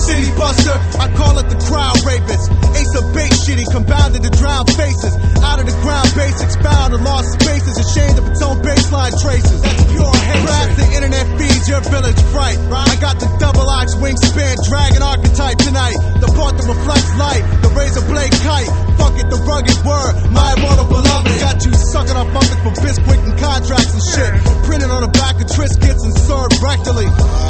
city buster, I call it the crowd rapist. Ace of base shitty, compounded to drown faces. Out of the ground base, expound and lost spaces. Ashamed of its own baseline traces. That's pure hate. Perhaps the internet feeds your village fright. I got the double ox wingspan dragon archetype tonight. The part that reflects light, the razor blade kite. Fuck it, the rugged word, my immortal beloved. Got you sucking off muppets for Bisquick and contracts and shit. Printed on the back of Triscuits and served rectally.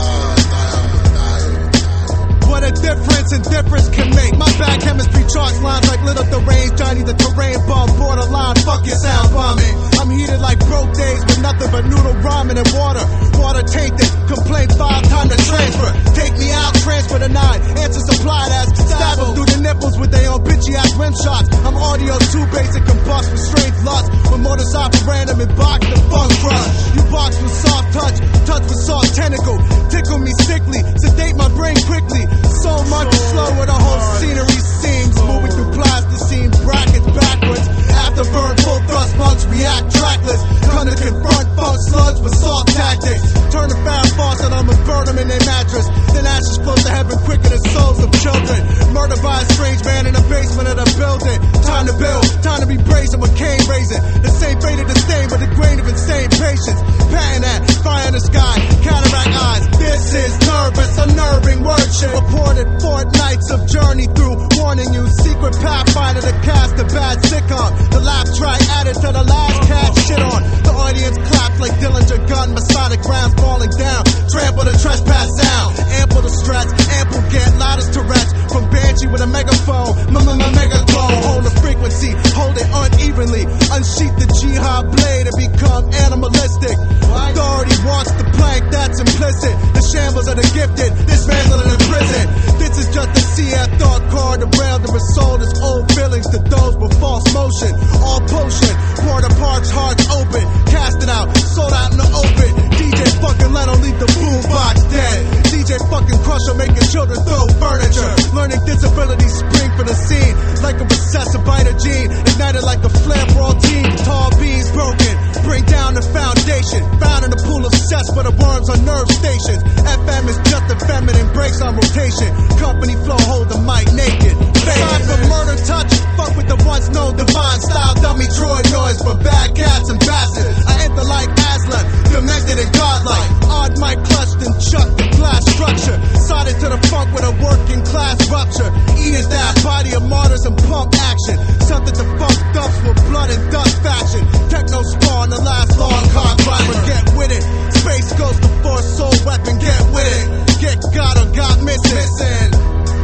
What a difference indifference can make. My bad chemistry chalks lines like little deranged Johnny the terrain bum. Borderline, fuck your sound bombing. I'm heated like broke days with nothing but noodle ramen and water. Water tainted, complaint 5 time to transfer. Take me out, transfer the 9. Answer supplied as stab them through the nipples with their own bitchy ass rim shots. I'm audio too basic, combust with strange lust. With motors operandum and box the funk crush. You box with soft touch, touch with soft tentacle. Tickle me sickly, sedate my brain quickly. So much slower, the whole scenery seems. Moving through plasticine brackets backwards. Afterburn, full thrust punch, react trackless. Gonna confront funk slugs with soft tactics. Turn the fire faucet on and burn them in their mattress. Then ashes flow to heaven quicker than souls of children. Murdered by a strange man in the basement of the building. Time to build, time to be brazen with cane raising. The same fate of the same, but the grain of insane patience. Patting at, fire in the sky, cataract eyes. This is nervous, unnerving worship. Reported fortnights of journey through. Warning you, secret pathfinder to cast a bad sitcom. The laugh track added to the last cat shit on. The audience claps like Dillinger gun, Masonic rounds falling down. Trample the trespass sound. Ample to stretch, ample get loudest Tourette's. From Banshee with a megaphone, megaphone. Hold the frequency, hold it unevenly. Unsheath the jihad blade and become animalistic. Authority wants the plank, that's implicit. The shambles of the gifted, dismantling in prison. This is just a CF thought card. The rail that resold its old feelings to those with false motion. All potion, pour the parts, hearts open. Cast it out, sold out in the open. DJ fucking Leno leave the boombox dead. DJ fucking Crusher making children throw furniture. Learning disabilities spring from the scene. Like a recessive biter gene. Ignited like a flare for all teams. Tall beams broken. Bring down the foundation. Found in a pool of cess for the worms on nerve stations. FM is just a feminine, breaks on rotation. Company flow, hold the mic naked. Time for murder touch. Fuck with the once known divine style. Dummy Troy noise for bad cats and bastards. I enter like Aslan, demented and godlike. Odd mic clutched and chucked the glass structure. Sided to the funk with a working class rupture. Eating that body of martyrs and pump action. Something to funk dumps with blood and dust faction. Techno spawn the last long car driver. Get with it. Space Ghost the force soul weapon. Get with it. Get got or got missing.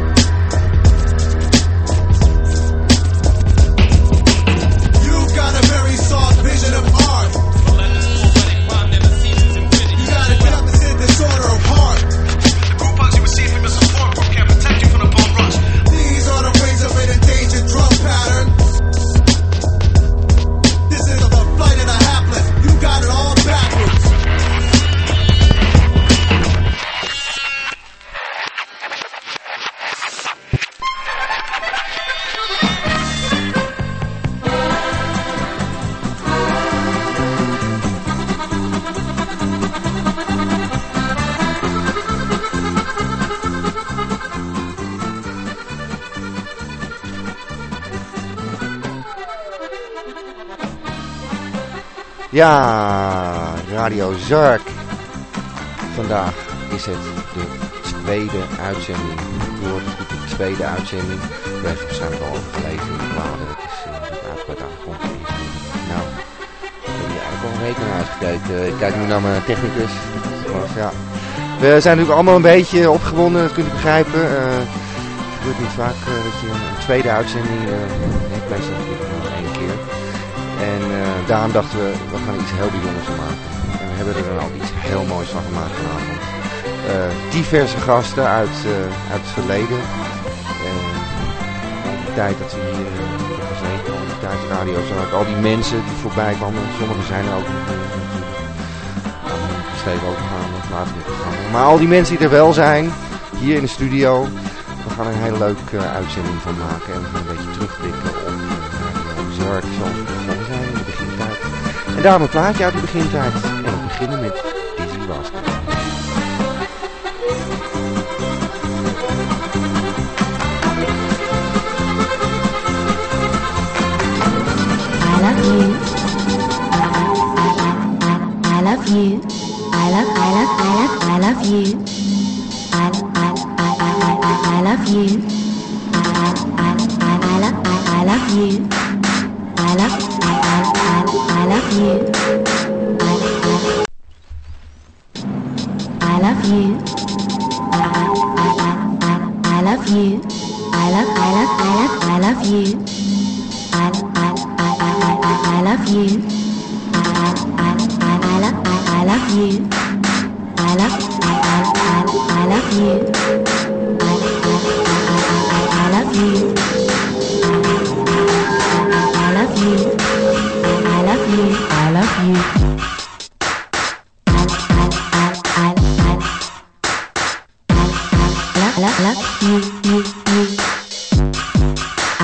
You got a very soft vision of art. You got a deficit disorder of heart. The group hugs you receive from your support group can't protect you from the bone rush. These are the ways of an endangered drug pattern. This is the flight of the hapless. You got it all backwards. Ja, Radio Zark. Vandaag is het de tweede uitzending. Je hoort het goed, de tweede uitzending. U heeft waarschijnlijk al gelezen in de bladen. Het is uitgebreid aangekondigd. Nou, ik heb hier eigenlijk al een week naar uitgekeken. Ik kijk nu naar mijn technicus. Ja. We zijn natuurlijk allemaal een beetje opgewonden, dat kunt u begrijpen. Het gebeurt niet vaak dat je een tweede uitzending hebt. Meestal natuurlijk nog één keer. En daarom dachten we gaan iets heel bijzonders van maken. En we hebben er dan ook iets heel moois van gemaakt vanavond. Diverse gasten uit het verleden. De tijd dat we hier hebben gezeten, al die tijd radio, zodat al die mensen die voorbij kwamen, sommigen zijn er ook nog natuurlijk. Steven ook nog aan het later programma. Maar al die mensen die er wel zijn, hier in de studio, we gaan er een hele leuke uitzending van maken. En we gaan een beetje terugblikken op Zark zoals we begonnen zijn in de begintijd. En daarom een plaatje uit de begintijd. En we beginnen met Dizzy Rascal. you. I love you. I love you. I love you. I love you. I love you. I love you. I love you. I love you. I love you. I love you. I love you. I love you. I love you. I love you. Love you. I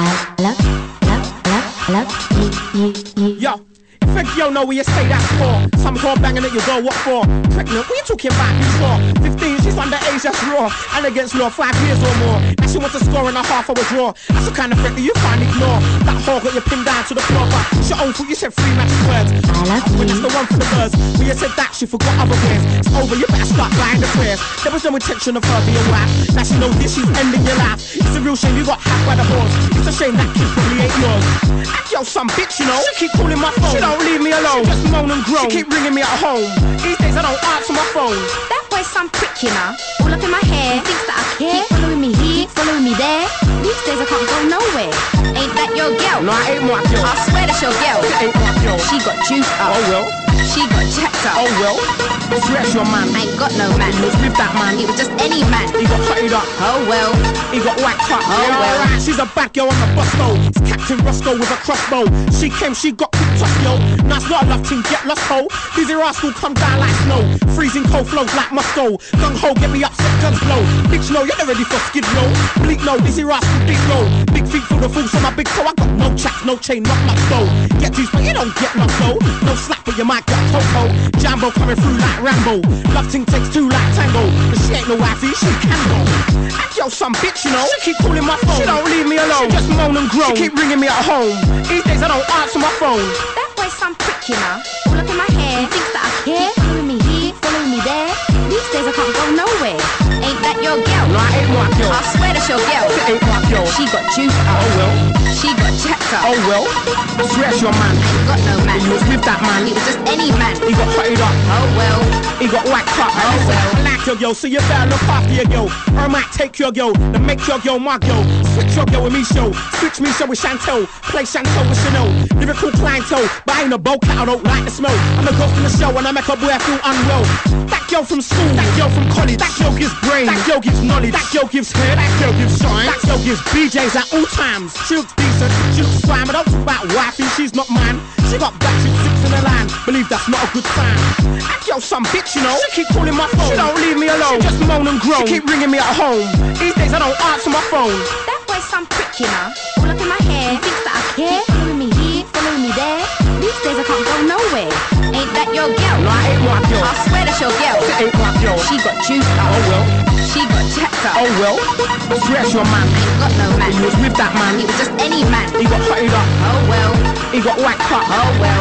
love you. Yo, if a girl know where you say that's for, some girl banging at your door, what for? Pregnant, what you talking about? Who's for? 15, she's underage, that's raw. And against law, 5 years or more. Now she wants a score and a half of a draw. That's the kind of threat that you can't ignore. That whore got you pinned down to the floor, but it's your own fault, you said 3 magic words. I love you. When that's the one for the birds. When you said that, she forgot other words. It's over, you better start buying the prayers. There was no intention of her being your wife. Now she knows this, she's ending your life. It's a real shame you got hacked by the horse. It's a shame that kid probably ain't yours. And yo, some bitch, you know, she keep calling my phone. She don't leave me alone. She just moan and groan. She keep ringing me at home. These days I don't answer my phone. That boy's some prick, you know. All up in my hair. He thinks that I care. Keep following me here, following me there. These days I can't go nowhere. Ain't that your girl? No, I ain't my girl. I swear that's your girl. It ain't my girl. She got juiced up. Oh well. She got jacked up. Oh well. Swear's your man. I ain't got no man. He was with that man. It was just any man. He got cutted up. Oh well. He got whacked up. Oh well. Right. She's a bad girl on the bus though. It's Captain Roscoe with a crossbow. She came, she got kicked off, yo. Now it's not a love team, get lost, ho. Dizzy rascal come down like snow. Freezing cold flows like Moscow. Gung ho, get me upset, guns blow. Bitch, no, you're not ready for skid row. Bleak, no, Dizzy rascal, big roll. Big feet full of fools on my big toe. I got no chaps, no chain, not much dough. Get juice, but you don't get no dough. No slack, but you might get a toto. Jambo coming through like Rambo. Love ting takes 2 like tango. But she ain't no wifey, she can go. And yo, some bitch, you know. She keep calling my phone. She don't leave me alone. She just moan and groan. She keep ringing me at home. These days I don't answer my phone. That boy's some prick, you know. All up in my hair. He thinks that I care. Keep following me here, following me there. These days I can't go nowhere. Ain't that your girl? No, I ain't my girl. I swear that's your girl. It ain't my girl. She got juiced up. Oh well. She got jacked up. Oh well. Swear's your man. I ain't got no man. He was with that man. It was just any man. He got cutted up. Oh well. He got whacked up. Oh well. I like your girl, so you better look after your girl. Or I might take your girl, then make your girl my girl. Switch your girl with me show. Switch me show with Chantel. Play Chantel with Chanel. Lyrical clientele, but I ain't a bow cat, I don't like the smell. I'm a ghost in the show and I make a boy feel unwell. That girl from school, that girl from college. That girl gives brains, that girl gives knowledge. That girl gives hair, that girl gives shine. That girl gives BJs at all times. She looks decent, she looks fine, but don't talk about wifey, she's not mine. She got back, she's 6 in the line. Believe that's not a good sign. And yo, some bitch, you know. She keep calling my phone. She don't leave me alone. She just moan and groan. She keep ringing me at home. These days I don't answer my phone. That boy's some prick, you know. All up in my hair. He thinks that I care. Keep following me here, following me there. These days I can't go nowhere. Ain't that your girl? No, I ain't my girl. I swear that's your girl. It ain't my girl. She got juiced up. Oh well. She got jacked up. Oh well. Swear's your man. I ain't got no man. He was with that man. It was just any man. He got cutted up. Oh well. He got whacked up. Oh well.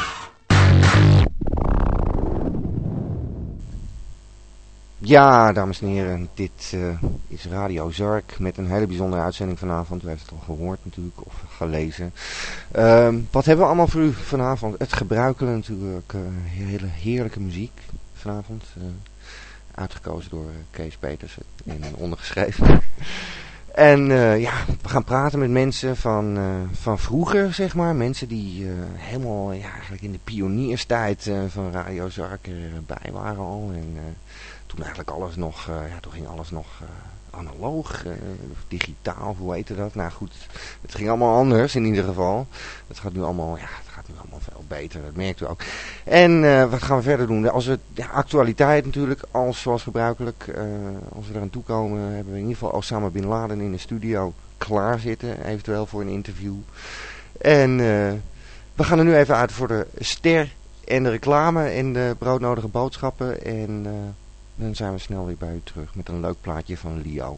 Ja, dames en heren, dit is Radio Zark met een hele bijzondere uitzending vanavond. U heeft het al gehoord natuurlijk, of gelezen. Wat hebben we allemaal voor u vanavond? Het gebruikelijke natuurlijk, hele heerlijke muziek vanavond. Uitgekozen door Kees Petersen en ondergeschreven. En ja, we gaan praten met mensen van vroeger, zeg maar. Mensen die helemaal eigenlijk in de pionierstijd van Radio Zark erbij waren al. En toen eigenlijk alles nog, toen ging alles nog analoog, digitaal, hoe heette dat? Nou goed, het ging allemaal anders in ieder geval. Het gaat nu allemaal, veel beter, dat merkt u ook. En wat gaan we verder doen? Als we, actualiteit natuurlijk, zoals gebruikelijk, als we eraan toe komen, hebben we in ieder geval Osama Bin Laden in de studio klaar zitten, eventueel voor een interview. En we gaan er nu even uit voor de ster en de reclame en de broodnodige boodschappen. En dan zijn we snel weer bij u terug met een leuk plaatje van Leo.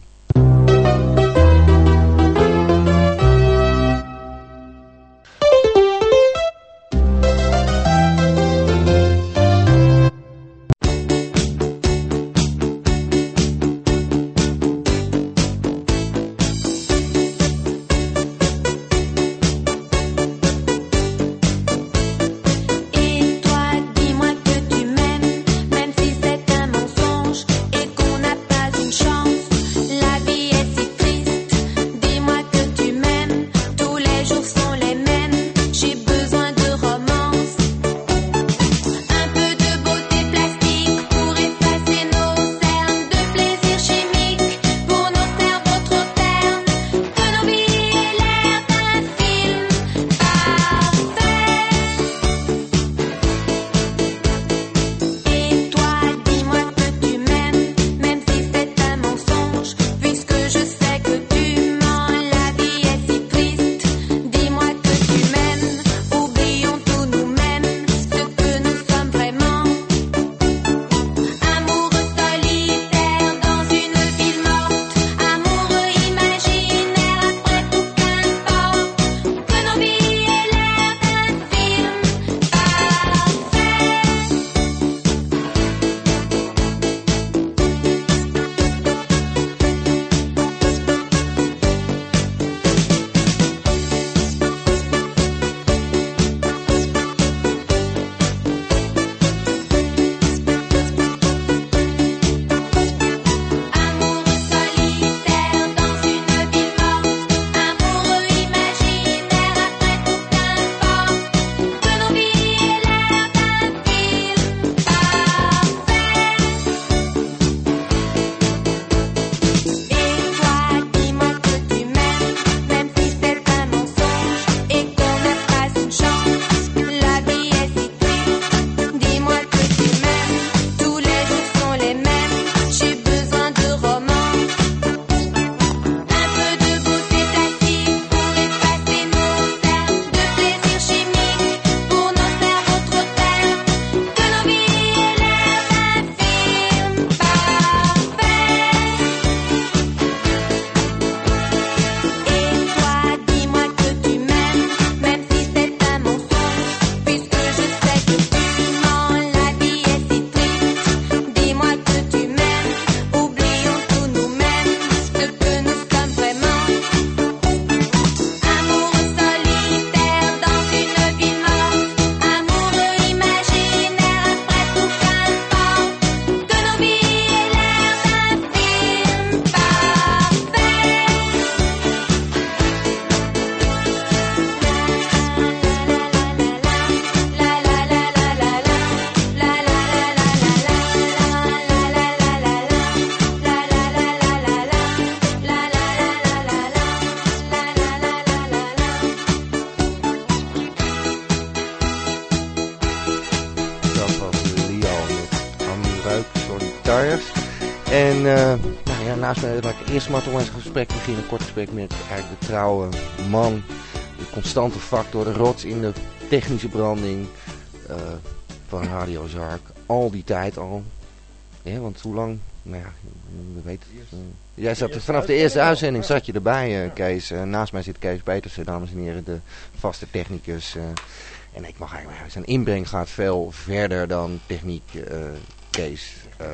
naast mij laat ik eerst maar toch eens een gesprek beginnen. Een kort gesprek met eigenlijk de trouwe man. De constante factor, de rots in de technische branding van Radio Zark. Al die tijd al. Ja, want hoe lang? Nou ja, we weten het. Jij zat vanaf de eerste uitzending zat je erbij, Kees. Naast mij zit Kees Petersen, dames en heren, de vaste technicus. En ik mag eigenlijk maar, zijn inbreng gaat veel verder dan techniek, Kees.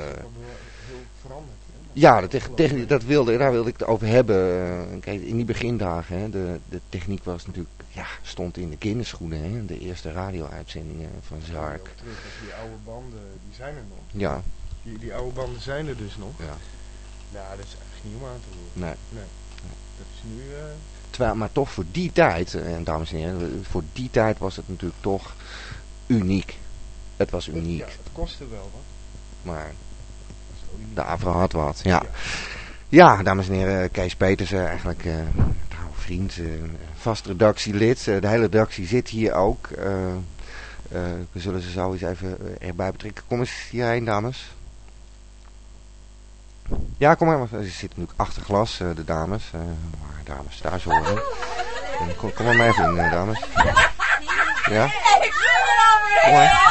Ja, de techniek, daar wilde ik het over hebben. Kijk, in die begindagen, hè, de techniek was natuurlijk, stond in de kinderschoenen. Hè, de eerste radio-uitzendingen van Zark. Die oude banden, die zijn er nog. Ja. Die oude banden zijn er dus nog. Ja. Nou, dat is eigenlijk niet om aan te horen. Nee. Dat is nu... Terwijl, maar toch voor die tijd, en dames en heren, voor die tijd was het natuurlijk toch uniek. Het was uniek. Ja, het kostte wel wat. Maar de Avro had wat, ja. Ja, dames en heren, Kees Petersen, eigenlijk trouwe vriend, vast redactielid. De hele redactie zit hier ook. We zullen ze zo eens even erbij betrekken. Kom eens hierheen, dames. Ja, kom maar. Ze zitten natuurlijk achter glas, de dames. Maar dames, daar zorgen. Kom maar even in, dames. Ja? Kom maar.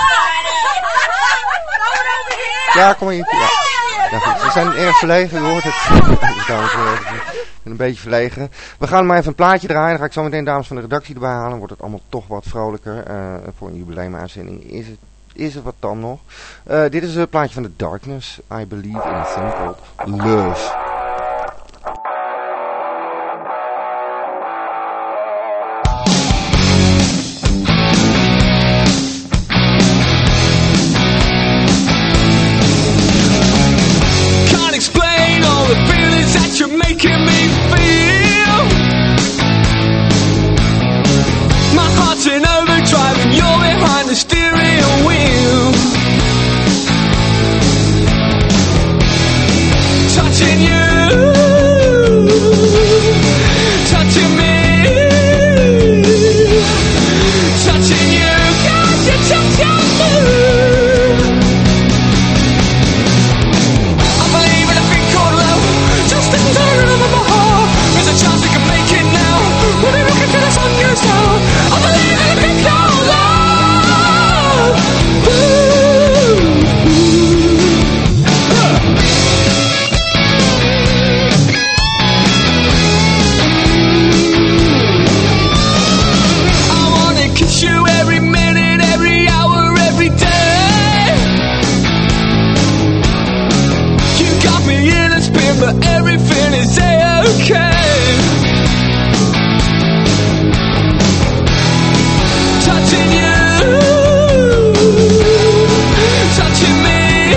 Ja, kom maar hier. Ja. Ja, goed. Ze zijn erg verlegen, u hoort het. Dames, een beetje verlegen. We gaan maar even een plaatje draaien. Dan ga ik zo meteen dames van de redactie erbij halen. Dan wordt het allemaal toch wat vrolijker. Voor een jubileumuitzending is er wat dan nog. Dit is het plaatje van The Darkness. I Believe in a Thing Called Love. You're making me feel. My heart's in overdrive and you're behind the steering wheel. Touching you, touching me, touching you, got you touching me. I believe in a thing called love. Just in the rhythm of my heart. There's a chance we can make it now. We'll be looking for the sun goes down. I believe in a thing called love. I wanna kiss you every minute, every hour, every day. You got me in a spin, but everything is okay. Touching you, touching me,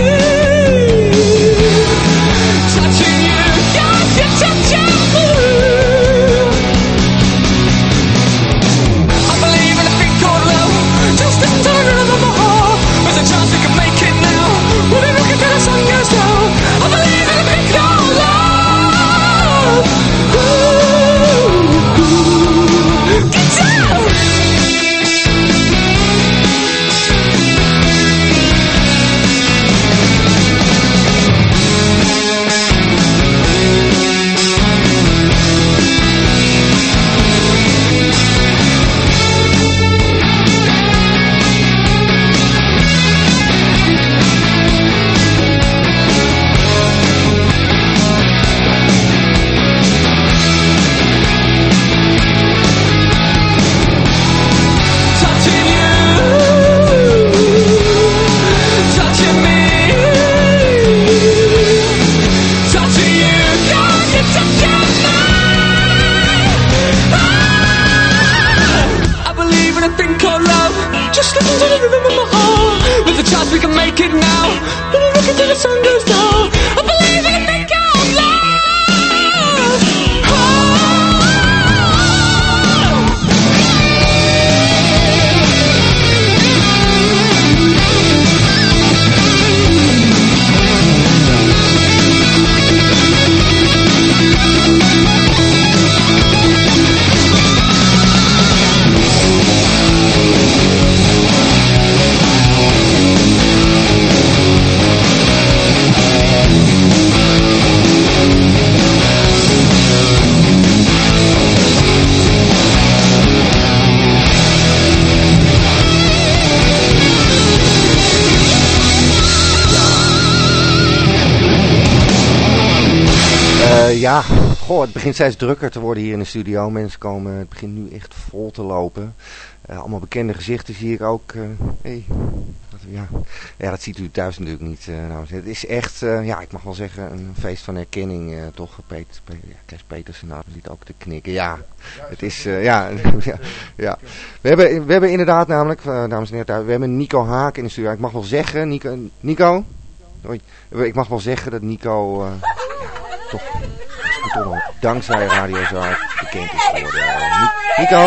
touching you, got you touching me. I believe in a thing called love. Just in the rhythm of my heart. There's a chance we can make it now. We'll be looking till the sun goes down. I believe in a thing called love. Get down! Touching you, touching me, touching you, got you touching me. I believe in a thing called love. Just listen to the rhythm of my heart. With a chance we can make it now. We'll be looking till the sun goes down. I believe in a thing called love. Ja, het begint steeds drukker te worden hier in de studio. Mensen komen, het begint nu echt vol te lopen. Allemaal bekende gezichten zie ik ook. Ja, dat ziet u thuis natuurlijk niet. Het is echt, ik mag wel zeggen, een feest van herkenning, toch? Kees Petersen liet ook te knikken. Ja, het is, ja. We hebben inderdaad namelijk, dames en heren, we hebben Nico Haak in de studio. Ik mag wel zeggen, Nico? Ik mag wel zeggen dat Nico, toch dankzij Radio Zuid bekend is geworden. Nico?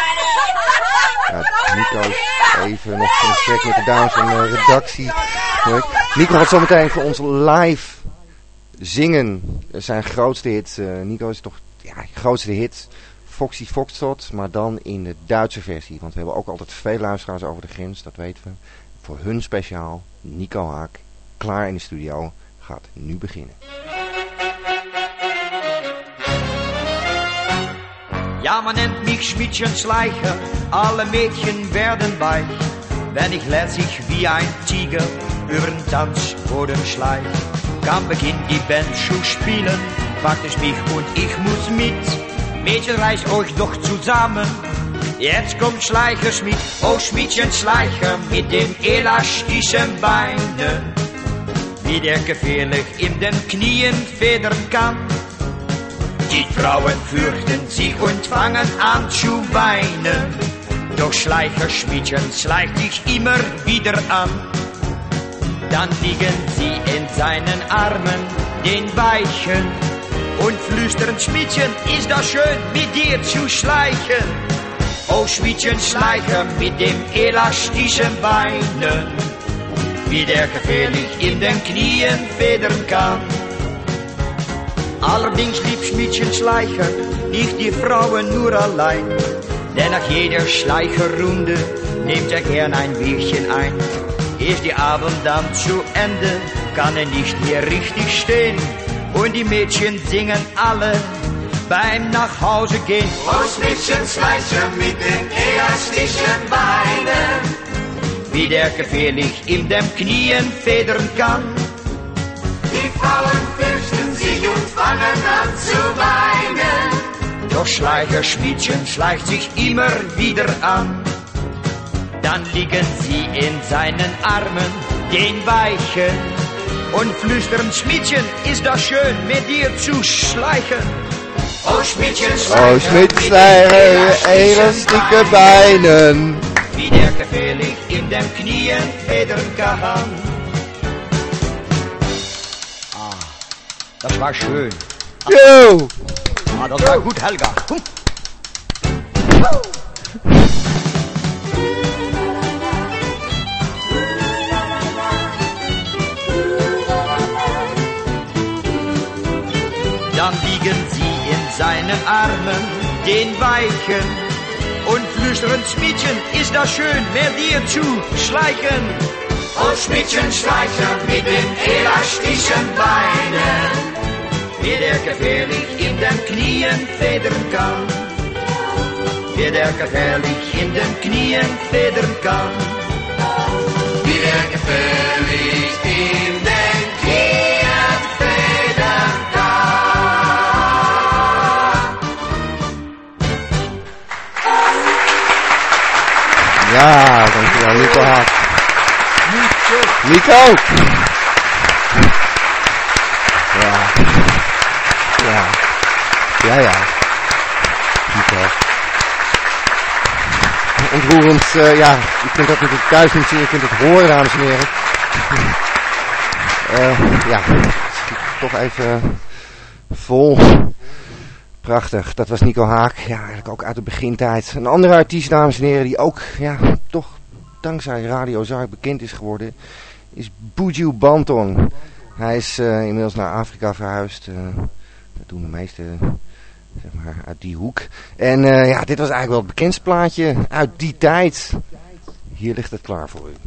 Nico is even nog een gesprek met de dames van de redactie. Nico gaat zometeen voor ons live zingen. Zijn grootste hit. Nico is toch grootste hit. Foxy Foxtrot, maar dan in de Duitse versie. Want we hebben ook altijd veel luisteraars over de grens, dat weten we. Voor hun speciaal, Nico Haak, klaar in de studio, gaat nu beginnen. Ja, man nennt mich Schmiedchen-Schleicher, alle Mädchen werden weich, wenn ich lässig wie ein Tiger übern Tanzboden schleich. Kann beginnt die Band zu spielen, fragt es mich und ich muss mit. Mädchen, reißt euch doch zusammen, jetzt kommt Schleicher Schmied. Oh, Schmiedchen-Schleicher mit den elastischen Beinen, wie der gefährlich in den Knien federn kann. Die Frauen fürchten sich und fangen an zu weinen. Doch Schleicher Schmiedchen schleicht sich immer wieder an. Dann liegen sie in seinen Armen, den Weichen, und flüstern, Schmiedchen, ist das schön, mit dir zu schleichen. Oh, Schmiedchen, Schleicher mit dem elastischen Beinen, wie der gefährlich in den Knien federn kann. Allerdings liebt Schmiedchen Schleicher nicht die Frauen nur allein, denn nach jeder Schleicherrunde nimmt er gern ein Bierchen ein. Ist die Abend dann zu Ende, kann er nicht mehr richtig stehen und die Mädchen singen alle beim Nachhause gehen. Oh, Schmiedchen Schleicher mit den elastischen Beinen, wie der gefährlich in den Knien federn kann. Die Frauen fürchten sich und fangen an zu weinen. Doch Schleicher Schmiedchen schleicht sich immer wieder an. Dann liegen sie in seinen Armen, den Weichen, und flüstern, Schmiedchen, ist das schön, mit dir zu schleichen. Oh, Schmiedchen Schleicher, oh, Schmiedchen, elastieke Beinen, wie der gefährlich in den Knien federn kann. Das war schön. Yo! Das war gut, Helga. Dann liegen sie in seinen Armen, den Weichen, und flüstern, Schmiedchen, ist das schön, mit dir zu schleichen. Oh, Schmiedchen Schleicher mit den elastischen Beinen, wie der gefährlich in den Knien federn kann. Wie der gefährlich in den Knien federn kann. Wie der gefährlich in den Knien federn kann. Ja, dankjewel Nico Haak. Nico! Ja. Nico. Ontroerend, je kunt dat natuurlijk thuis niet zien, je kunt het horen, dames en heren. Toch even vol. Prachtig, dat was Nico Haak. Ja, eigenlijk ook uit de begintijd. Een andere artiest, dames en heren, die ook, toch dankzij Radio Zuid bekend is geworden, is Buju Banton. Hij is inmiddels naar Afrika verhuisd. Dat doen de meesten, zeg maar, uit die hoek. En dit was eigenlijk wel het bekendste plaatje uit die tijd. Hier ligt het klaar voor u.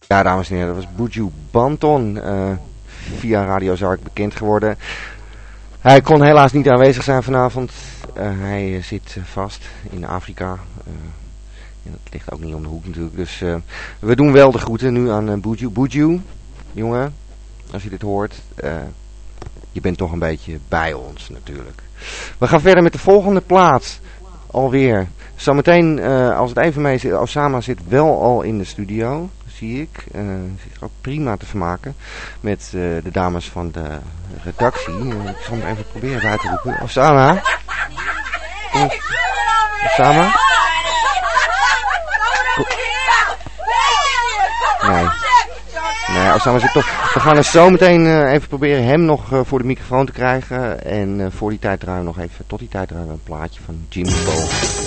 Ja, dames en heren, dat was Buju Banton, via Radio Zark bekend geworden. Hij kon helaas niet aanwezig zijn vanavond. Hij zit vast in Afrika. En dat ligt ook niet om de hoek natuurlijk. Dus we doen wel de groeten nu aan Buju. Buju, jongen, als je dit hoort, je bent toch een beetje bij ons natuurlijk. We gaan verder met de volgende plaat. Alweer. Zometeen, als het even mee zit, Osama zit wel al in de studio, zie ik. Zit er ook prima te vermaken met de dames van de redactie. Ik zal hem even proberen bij te roepen. Osama? Osama? Nee, Osama zit toch. We gaan er zo meteen even proberen hem nog voor de microfoon te krijgen. En voor die tijd draaien we nog even, tot die tijd draaien we een plaatje van Jimmy Bo.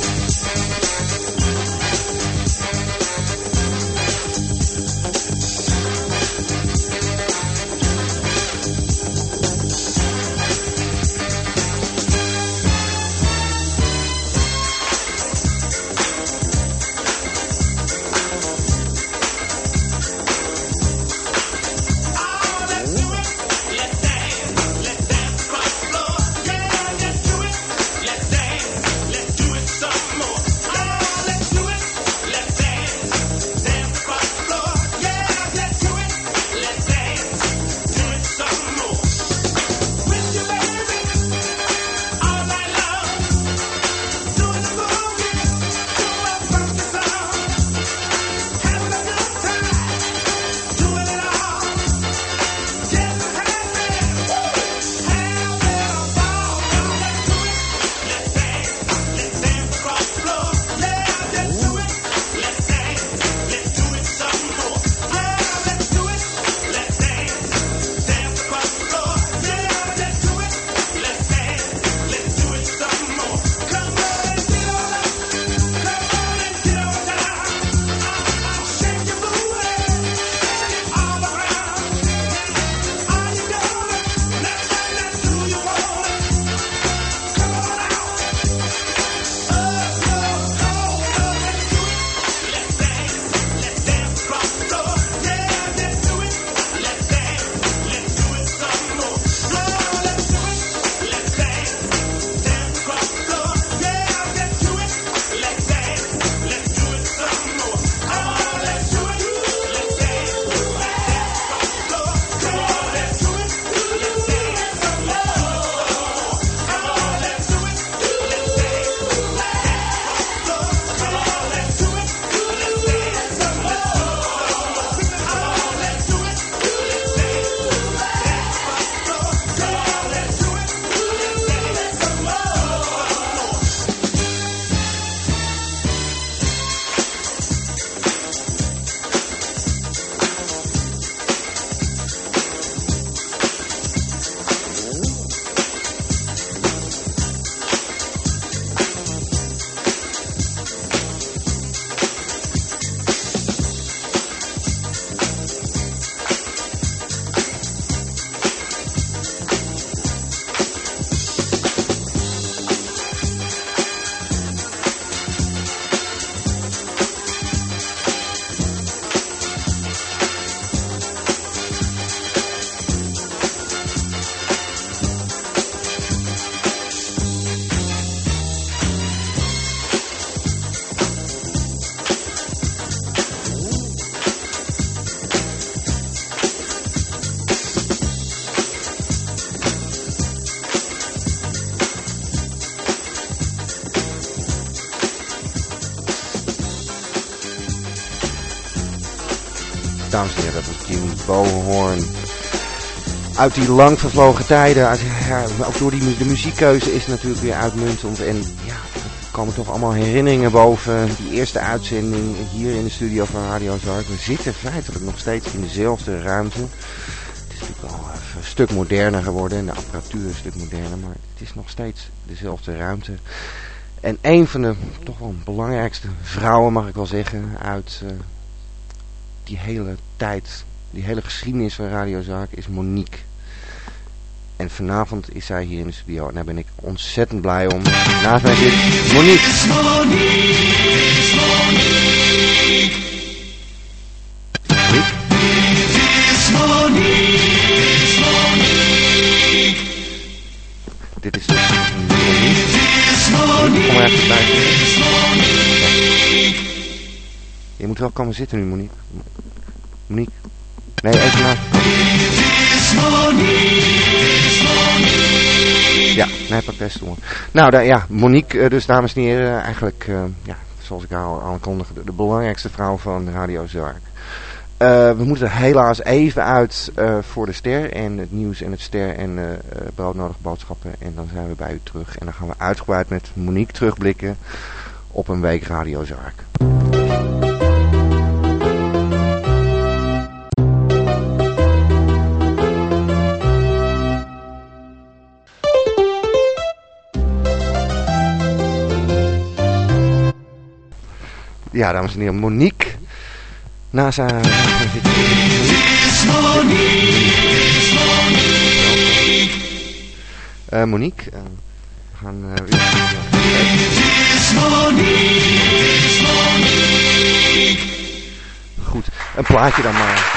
Dames en heren, dat was Jimmy Bohorn. Uit die lang vervlogen tijden, ook door de muziekkeuze is het natuurlijk weer uitmuntend. En ja, er komen toch allemaal herinneringen boven. Die eerste uitzending hier in de studio van Radio Zark. We zitten feitelijk nog steeds in dezelfde ruimte. Het is natuurlijk wel een stuk moderner geworden en de apparatuur een stuk moderner. Maar het is nog steeds dezelfde ruimte. En een van de toch wel belangrijkste vrouwen, mag ik wel zeggen, uit die hele tijd, die hele geschiedenis van Radio Zark is Monique. En vanavond is zij hier in de studio en daar ben ik ontzettend blij om. Naast mij zit Monique. Monique. moet wel komen zitten nu, Monique. Monique. Nee, even naar. Ja, nee, pak deze stoel. Nou, ja, Monique, dus dames en heren, eigenlijk, ja, zoals ik al aankondigde, de belangrijkste vrouw van Radio Zark. We moeten helaas even uit voor de ster en het nieuws en het ster en broodnodige boodschappen. En dan zijn we bij u terug. En dan gaan we uitgebreid met Monique terugblikken op een week Radio Zark. Ja, dames en heren, Monique. NASA. Monique. We gaan. Goed, een plaatje dan maar.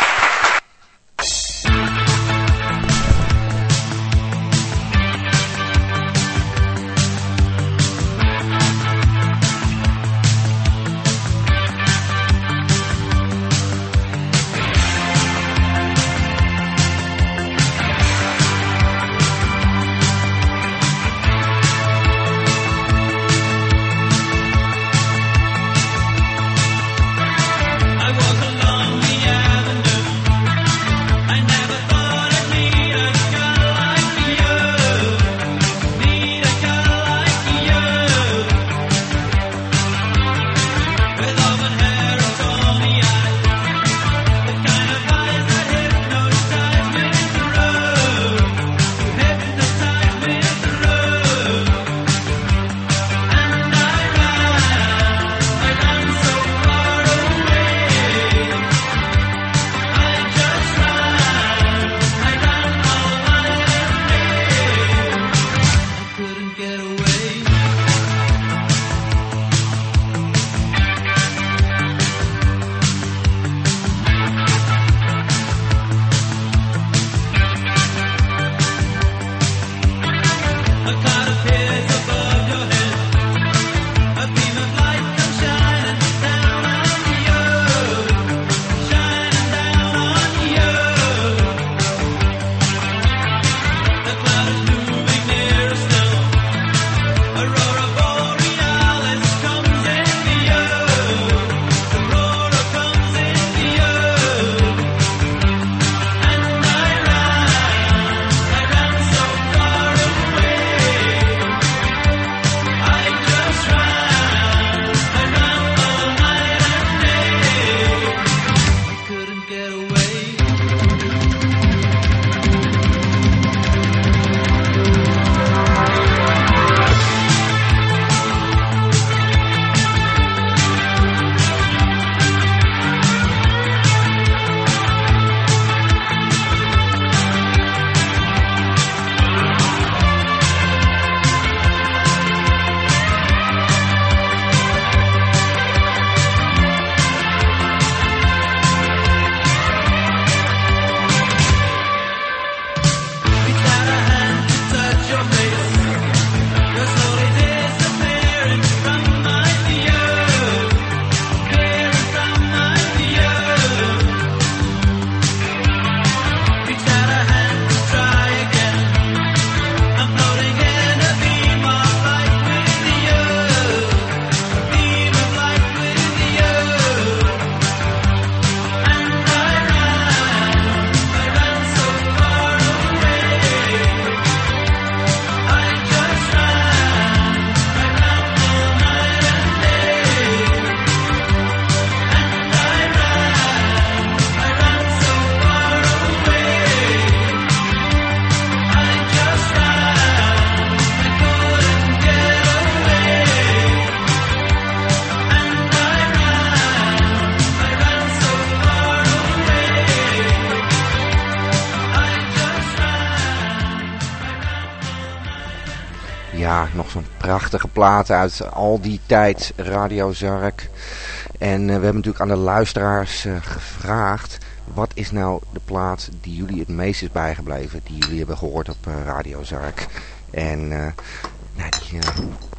Ja, nog zo'n prachtige plaat uit al die tijd, Radio Zark. En we hebben natuurlijk aan de luisteraars gevraagd, wat is nou de plaat die jullie het meest is bijgebleven, die jullie hebben gehoord op Radio Zark. En nou, die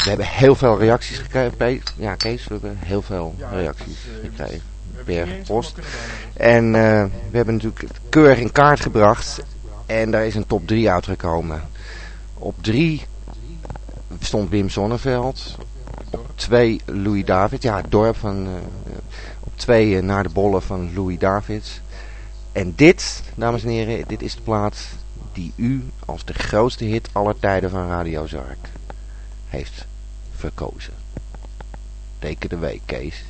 We hebben heel veel reacties gekregen. Ja, Kees, we hebben heel veel reacties gekregen per post. En we hebben natuurlijk het keurig in kaart gebracht. En daar is een top 3 uitgekomen. Op 3 stond Wim Sonneveld. Op 2 Louis Davids. Ja, het dorp van... op 2 Naar de Bollen van Louis Davids. En dit, dames en heren, dit is de plaat die u als de grootste hit aller tijden van Radio Zark heeft verkozen. Teken de week, Kees.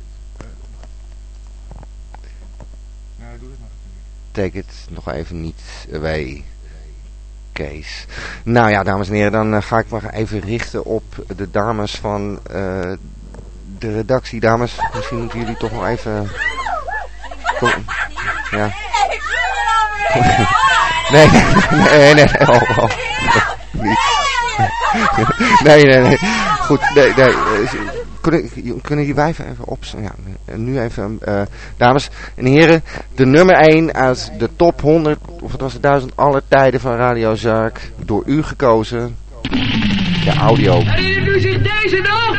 Nou, doe het maar. Teken het nog even niet away, Kees. Nou ja, dames en heren, dan ga ik maar even richten op de dames van de redactie. Dames, misschien moeten jullie toch nog even... Ja. Nee. Niet. Nee. Goed, nee. Kunnen jullie wijven even op? Ja, nu even, dames en heren, de nummer 1 uit de top 100, of het was de 1000 aller tijden van Radio Zark, door u gekozen, de audio. En nu zich deze nog!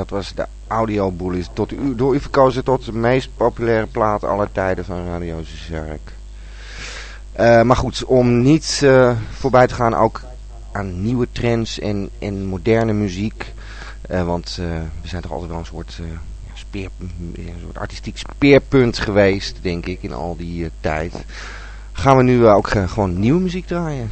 Dat was de Audio Bullies. Door u verkozen tot de meest populaire plaat aller tijden van Radio Zurk. Maar goed, om niet voorbij te gaan ook aan nieuwe trends en moderne muziek. Want we zijn toch altijd wel een soort artistiek speerpunt geweest, denk ik, in al die tijd. Gaan we nu ook gewoon nieuwe muziek draaien.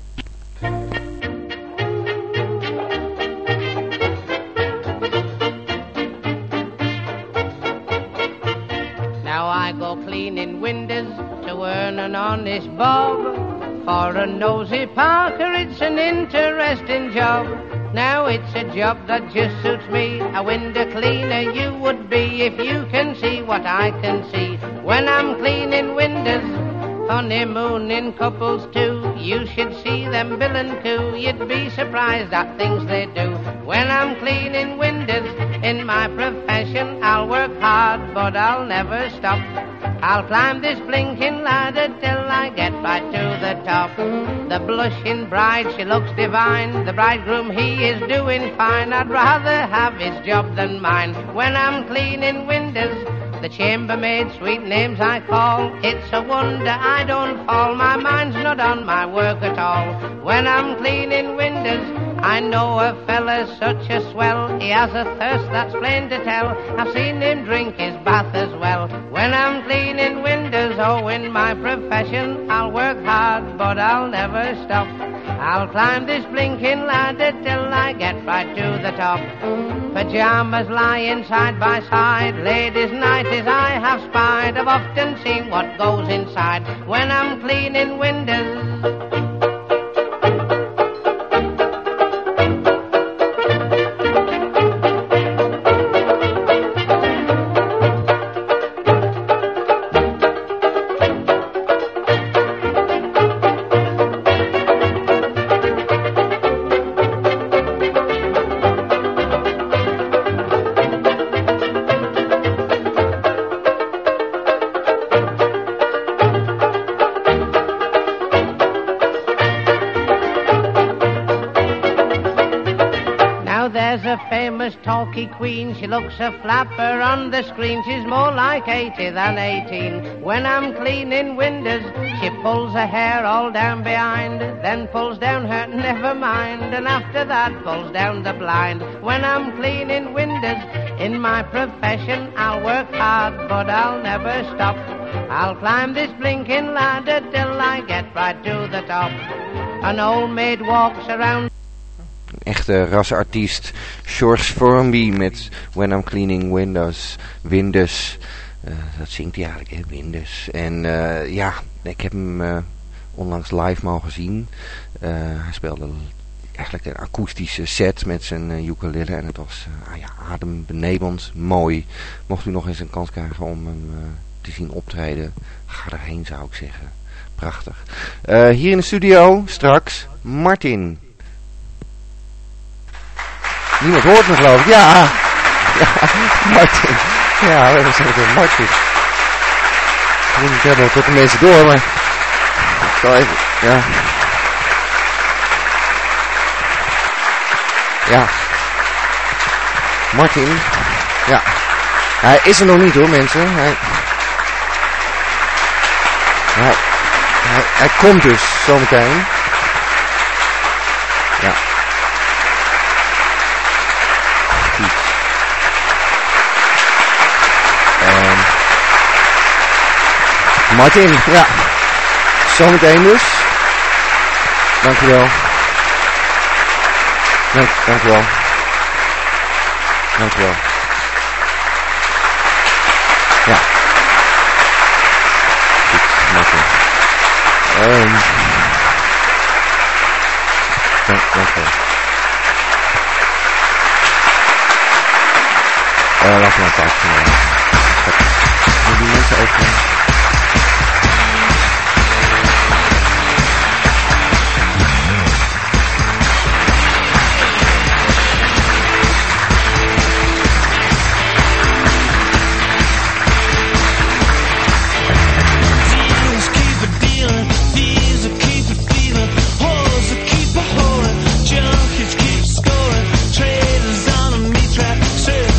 Now I go cleaning windows to earn an honest bob. For a nosy Parker, it's an interesting job. Now it's a job that just suits me. A window cleaner you would be if you can see what I can see. When I'm cleaning windows, honeymooning couples too, you should see them bill and coo. You'd be surprised at things they do. When I'm cleaning windows in my profession, I'll work hard, but I'll never stop. I'll climb this blinking ladder till I get right to the top. The blushing bride, she looks divine. The bridegroom, he is doing fine. I'd rather have his job than mine. When I'm cleaning windows, the chambermaid, sweet names I call. It's a wonder I don't fall. My mind's not on my work at all. When I'm cleaning windows, I know a fella's such a swell. He has a thirst that's plain to tell. I've seen him drink his bath as well. When I'm cleaning windows, oh, in my profession, I'll work hard, but I'll never stop. I'll climb this blinking ladder till I get right to the top. Pajamas lying side by side, ladies' nighties I have spied. I've often seen what goes inside when I'm cleaning windows. Talky queen, she looks a flapper on the screen. She's more like 80 than 18. When I'm cleaning windows, she pulls her hair all down behind, then pulls down her never mind, and after that pulls down the blind. When I'm cleaning windows in my profession, I'll work hard, but I'll never stop. I'll climb this blinking ladder till I get right to the top. An old maid walks around. Echte rasartiest George Formby met When I'm Cleaning Windows. Windows. Dat zingt hij eigenlijk, hè? Windows. En ja, ik heb hem onlangs live mogen zien. Hij speelde eigenlijk een akoestische set met zijn ukulele. En het was adembenebelend mooi. Mocht u nog eens een kans krijgen om hem te zien optreden, ga erheen, zou ik zeggen. Prachtig. Hier in de studio straks Martin. Niemand hoort me, geloof ik. Ja, Martin. Ja, dat is ook Martin. Ik moet niet hebben tot de mensen door, maar ik zal even, ja. Ja. Martin. Ja. Hij is er nog niet, hoor, mensen. Hij komt dus zometeen. Ja. Martin, ja. Zometeen dus. Dankjewel. Dankjewel. Dankjewel. Ja. Goed, Martin. Dankjewel. Laten we maar kijken. Moet die mensen even... Junkies keep scoring, traders on a meat track,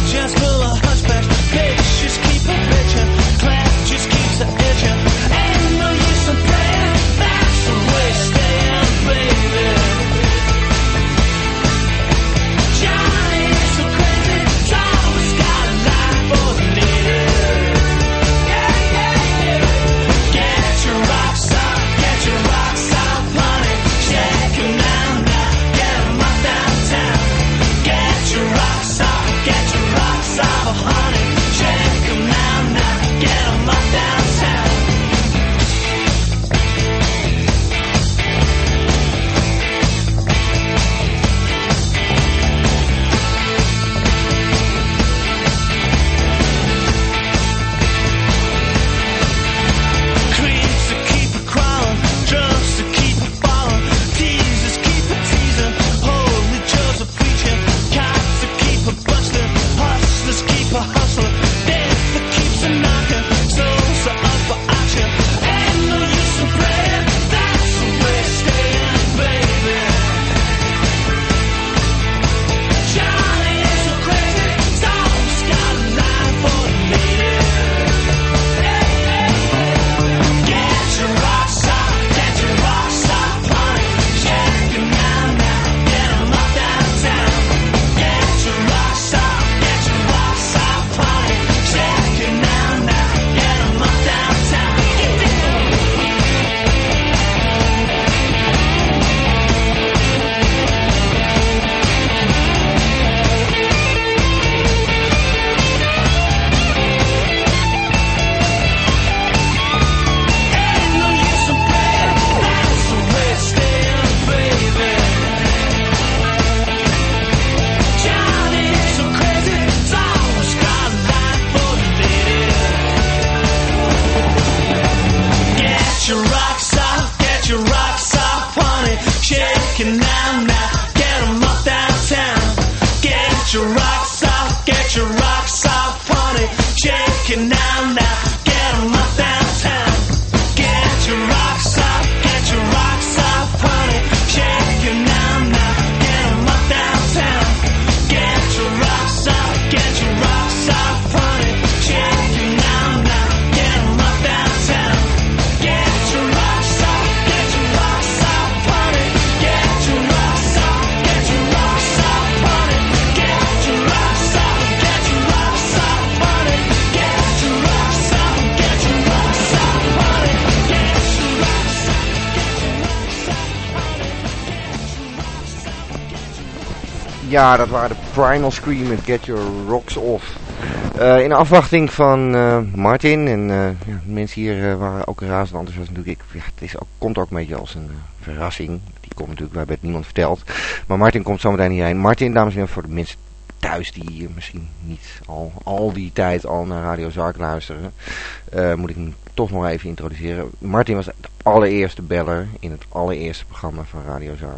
Ja, dat waren de Primal Scream met Get Your Rocks Off. In afwachting van Martin en ja, de mensen hier waren ook razend enthousiast natuurlijk. Komt ook een beetje als een verrassing. Die komt natuurlijk, we hebben het niemand verteld. Maar Martin komt zometeen hierheen. Martin, dames en heren, voor de mensen thuis die misschien niet al die tijd al naar Radio Zark luisteren, moet ik hem toch nog even introduceren. Martin was de allereerste beller in het allereerste programma van Radio Zark.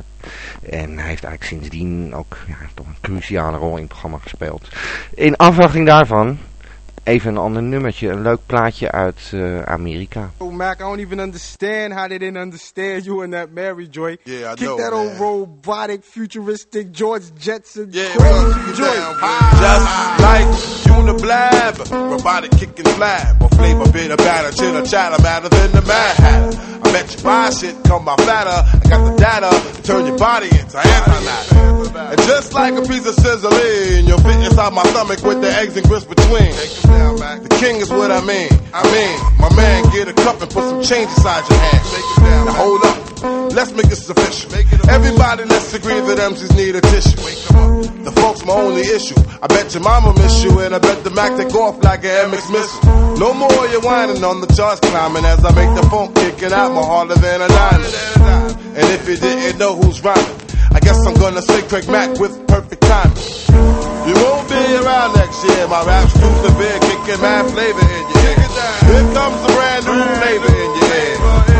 En hij heeft eigenlijk sindsdien ook toch een cruciale rol in het programma gespeeld. In afwachting daarvan even een ander nummertje, een leuk plaatje uit Amerika. Oh Mac, I don't even understand how they didn't understand you in that Mary Joy. Yeah, I Kick know, that man. old robotic, futuristic George Jetson Yeah, crazy joy. Just like Uniblab, robotic kick and slab, or flavor bit of batter, chitter chatter, madder than the Mad Hatter. I bet you buy shit, come by fatter. I got the data to turn your body into antimatter. And just like a piece of sizzling, you'll fit inside my stomach with the eggs and grits between. The king is what I mean. My man, get a cup and put some change inside your hand. Now hold up, let's make this official. Everybody, let's agree that MCs need a tissue. The folks, my only issue. I bet your mama miss you, and I bet the Mac take off like an MX missile. No more you whining on the charts climbing as I make the funk kicking out more harder than a diamond. And if you didn't know who's rhyming, I guess I'm gonna say Craig Mack with perfect timing. You won't be around next year. My rap's too severe, kicking mad flavor in your ear. Here comes a brand new flavor in your ear.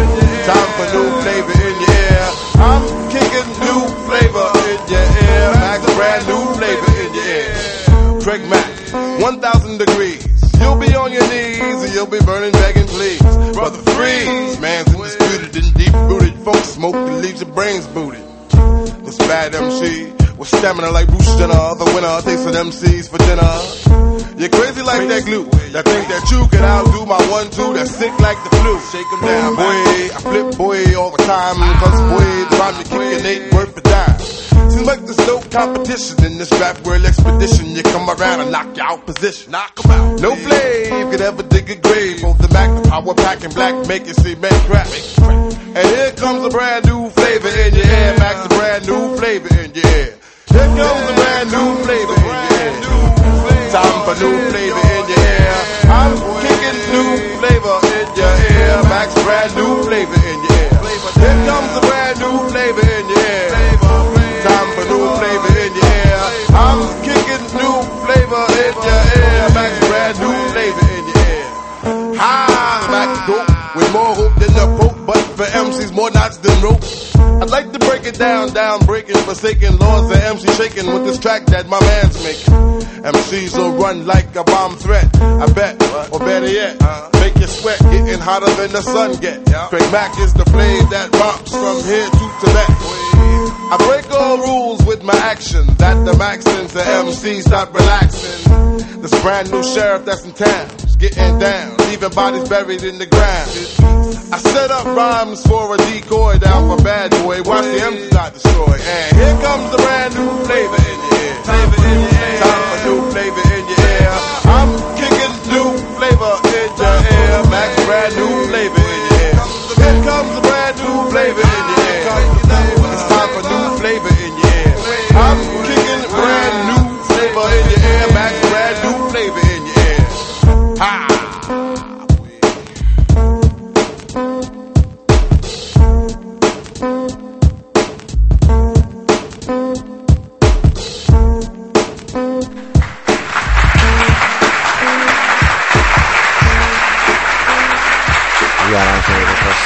Time for new flavor in your ear. I'm kicking new flavor in your ear. Max, brand new flavor in your ear. Craig Mack, 1,000 degrees. You'll be on your knees and you'll be burning, begging, please. Brother, freeze. Man's indisputed and deep-rooted. Folks smoke that leaves your brains booted. This bad MC with stamina like Bruce Jenner. The winner takes some MCs for dinner. You're crazy like that glue. That think that you can outdo my 1-2. That's sick like the flu. Shake 'em down, boy. I flip boy all the time. Cause boy, the rhyme you kickin' ain't worth a dime. Seems like there's no competition in this rap world expedition. You come around and knock you out position. Knock 'em out. No flame could ever dig a grave. Both the Mac, the power pack, and black make it see men crap. And here comes a brand new flavor in your ear. Max, a brand new flavor in your ear. Here comes a brand new flavor in your ear. Time for new flavor in your ear. I'm kicking new flavor in your ear. Max, brand new flavor in your ear. Here comes a brand new flavor in your ear. Time for new flavor in your ear. I'm kicking new flavor in your ear. Max, brand new flavor in your ear. Hi, Max, dope with more hope than the Pope, but for MCs more knots than rope. I'd like to break it down, breaking, forsaken laws that MC shaking with this track that my man's making. MCs will run like a bomb threat, I bet, or better yet, make you sweat, getting hotter than the sun get. Craig Mack is the flame that romps from here to Tibet. I break all rules with my action, that the Maxins and MCs stop relaxing. This brand new sheriff that's in town, getting down, leaving bodies buried in the ground. I set up rhymes for a decoy down for bad boy, watch the MCs not destroy. And here comes the brand new flavor in your ear. Time for new flavor in your ear. I'm kicking new flavor in your ear. Max, brand new flavor in your ear. Here comes the brand new flavor in your ear. It's time for new flavor in your ear. I'm kicking brand new flavor in your ear. Max, brand new flavor in your ear. Ha! Ja, dames en heren, dat was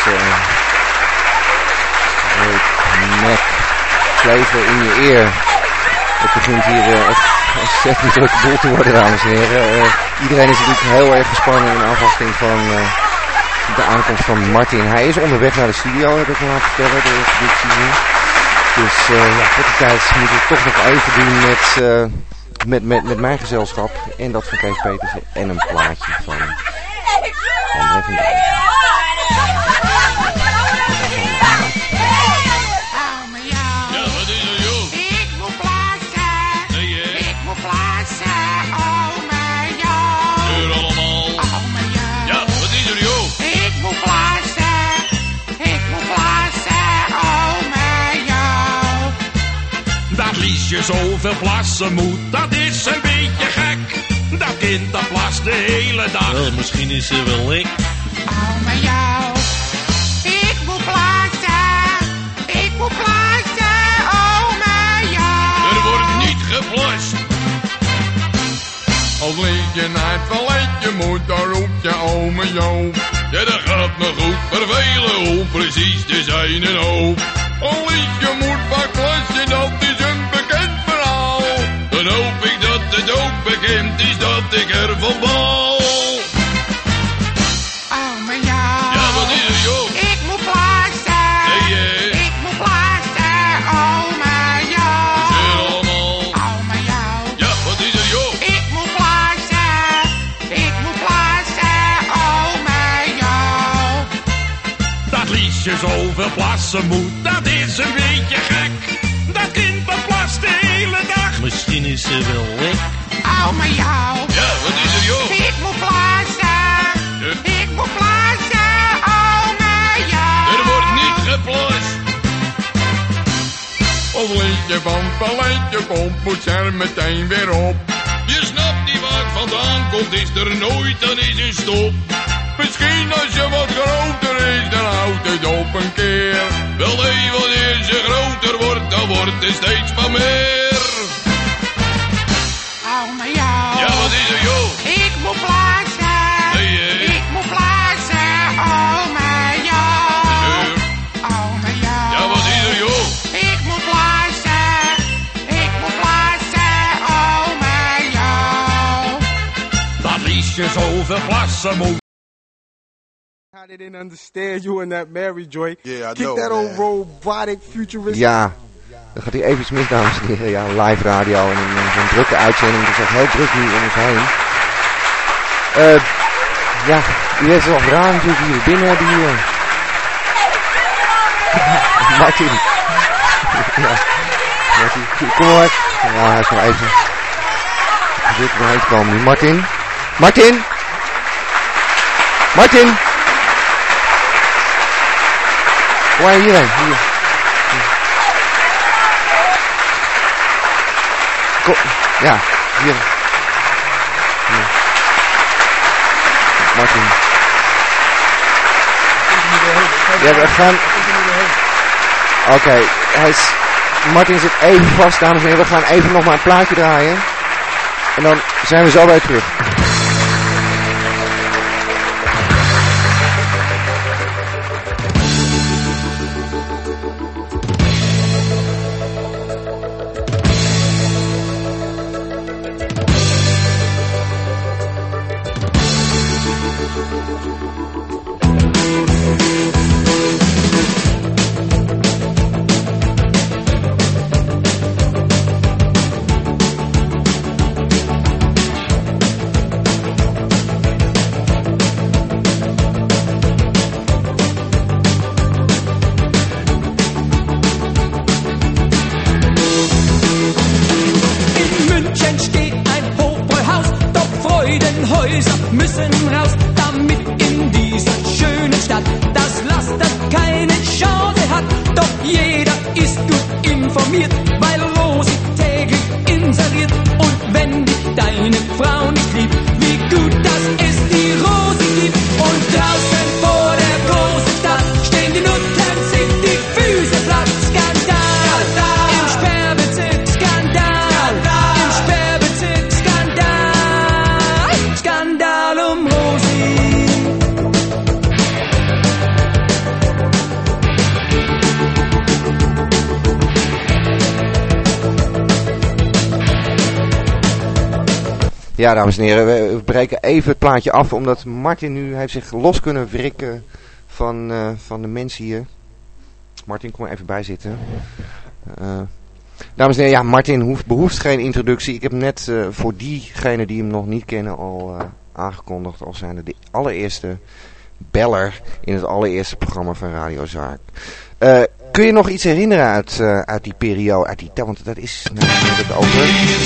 Mac, flavor in je eer. Het begint hier echt ontzettend drukke boel te worden, dames en heren. Iedereen is natuurlijk heel erg gespannen in afwachting van de aankomst van Martin. Hij is onderweg naar de studio, heb ik me laten vertellen, door de productie hier. Dus voor die tijd moet ik het toch nog even doen met mijn gezelschap. En dat van Kees Petersen en een plaatje van André van Duin. Dat lies je zoveel plassen moet, dat is een beetje gek. Dat kind dat plast de hele dag. Wel, misschien is ze wel lek. Oh, maar jou. Ik moet plassen. Ik moet plassen. Oh, maar jou. Er wordt niet geplast. Als liedje naar het toiletje moet, dan roept je ome Joop. Ja, dat gaat me goed vervelen om precies te zijn en hoop. Een liedje moet baklassen, dat is een bekend verhaal. Dan hoop ik dat het ook bekend is dat ik ervan baal. Oh, maar jou. Ja, wat is er, joh? Ik moet plassen. Nee, Ik moet plassen. Oh, maar jou. Zeg allemaal. Oh, maar jou. Ja, wat is er, joh? Ik moet plassen. Ik moet plassen. Oh, maar jou. Dat Liesje zoveel plassen moet, dat is een beetje gek. Dat kind dat plast de hele dag. Misschien is ze wel lek. Oh, maar jou. Ja, wat is er, joh? Ik moet plassen. Ik moet plassen. Oh, maar jou. Er wordt niet geplast. Als liedje van het toiletje komt, moet ze er meteen weer op. Je snapt niet waar het vandaan komt, is er nooit, dan is een stop. Misschien als je wat groter is, dan houdt het op een keer. Wel nee, wanneer ze groter wordt, dan wordt er steeds maar meer. Oh, maar jou. Ja, wat is er, joh? Ik moet plassen. Nee, Ik moet plassen. Oh, maar jou. Oh, maar jou. Ja, wat is er, joh? Ik moet plassen. Ik moet plassen. Oh, maar jou. Dat Liesje zoveel plassen moet. How they didn't understand you and that Mary Joy. Yeah, I Kick know, that man. old robotic futuristic. Ja, dan gaat hij even iets mis, dames en heren. Ja, live radio en een drukke uitzending. Het is echt heel druk nu om ons heen. Ja, u heeft het al gedaan natuurlijk hier binnen. Martin. Ja, Martin. Kom maar. Ja, hij is nog even. Hij zit er nog even komen nu. Martin. Martin. Martin. Waar hierheen? Hier. Kom. Ja, hier. Martin. Ja, we gaan... Oké, Martin zit even vast, dames en heren. We gaan even nog maar een plaatje draaien. En dan zijn we zo weer terug. Ja, dames en heren, we breken even het plaatje af, omdat Martin nu heeft zich los kunnen wrikken van de mensen hier. Martin, kom maar even bij zitten. Dames en heren, ja, Martin behoeft geen introductie. Ik heb net voor diegenen die hem nog niet kennen al aangekondigd als zijnde de allereerste beller in het allereerste programma van Radio Zaak. Kun je nog iets herinneren uit die periode, uit die tijd? Want dat is natuurlijk over.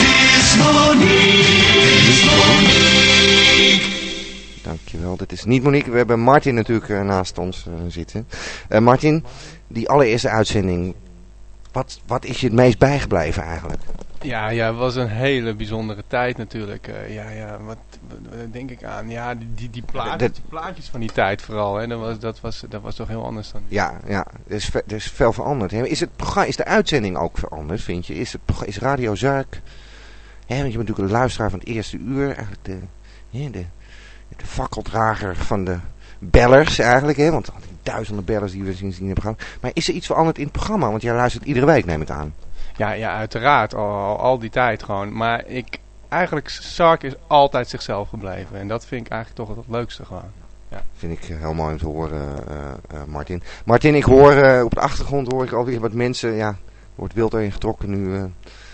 Dankjewel, dit is niet Monique. We hebben Martin natuurlijk naast ons zitten. Martin, die allereerste uitzending. wat is je het meest bijgebleven eigenlijk? Ja, het was een hele bijzondere tijd natuurlijk. Wat denk ik aan? Ja, die plaatjes van die tijd vooral. Hè? Dat was toch heel anders dan... Ja, er is veel veranderd. Hè? Is de uitzending ook veranderd, vind je? Is Radio Zurk... want je bent natuurlijk een luisteraar van het eerste uur. Eigenlijk de fakkeldrager van de bellers eigenlijk. Hè? Want die duizenden bellers die we sindsdien hebben gehad. Maar is er iets veranderd in het programma? Want jij luistert iedere week, neem ik aan. Ja, uiteraard. Al die tijd gewoon. Maar eigenlijk Sark is altijd zichzelf gebleven. En dat vind ik eigenlijk toch het leukste gewoon. Ja. Vind ik heel mooi om te horen, Martin. Martin, ik hoor op de achtergrond hoor ik alweer wat mensen. Ja, er wordt wild erin getrokken nu.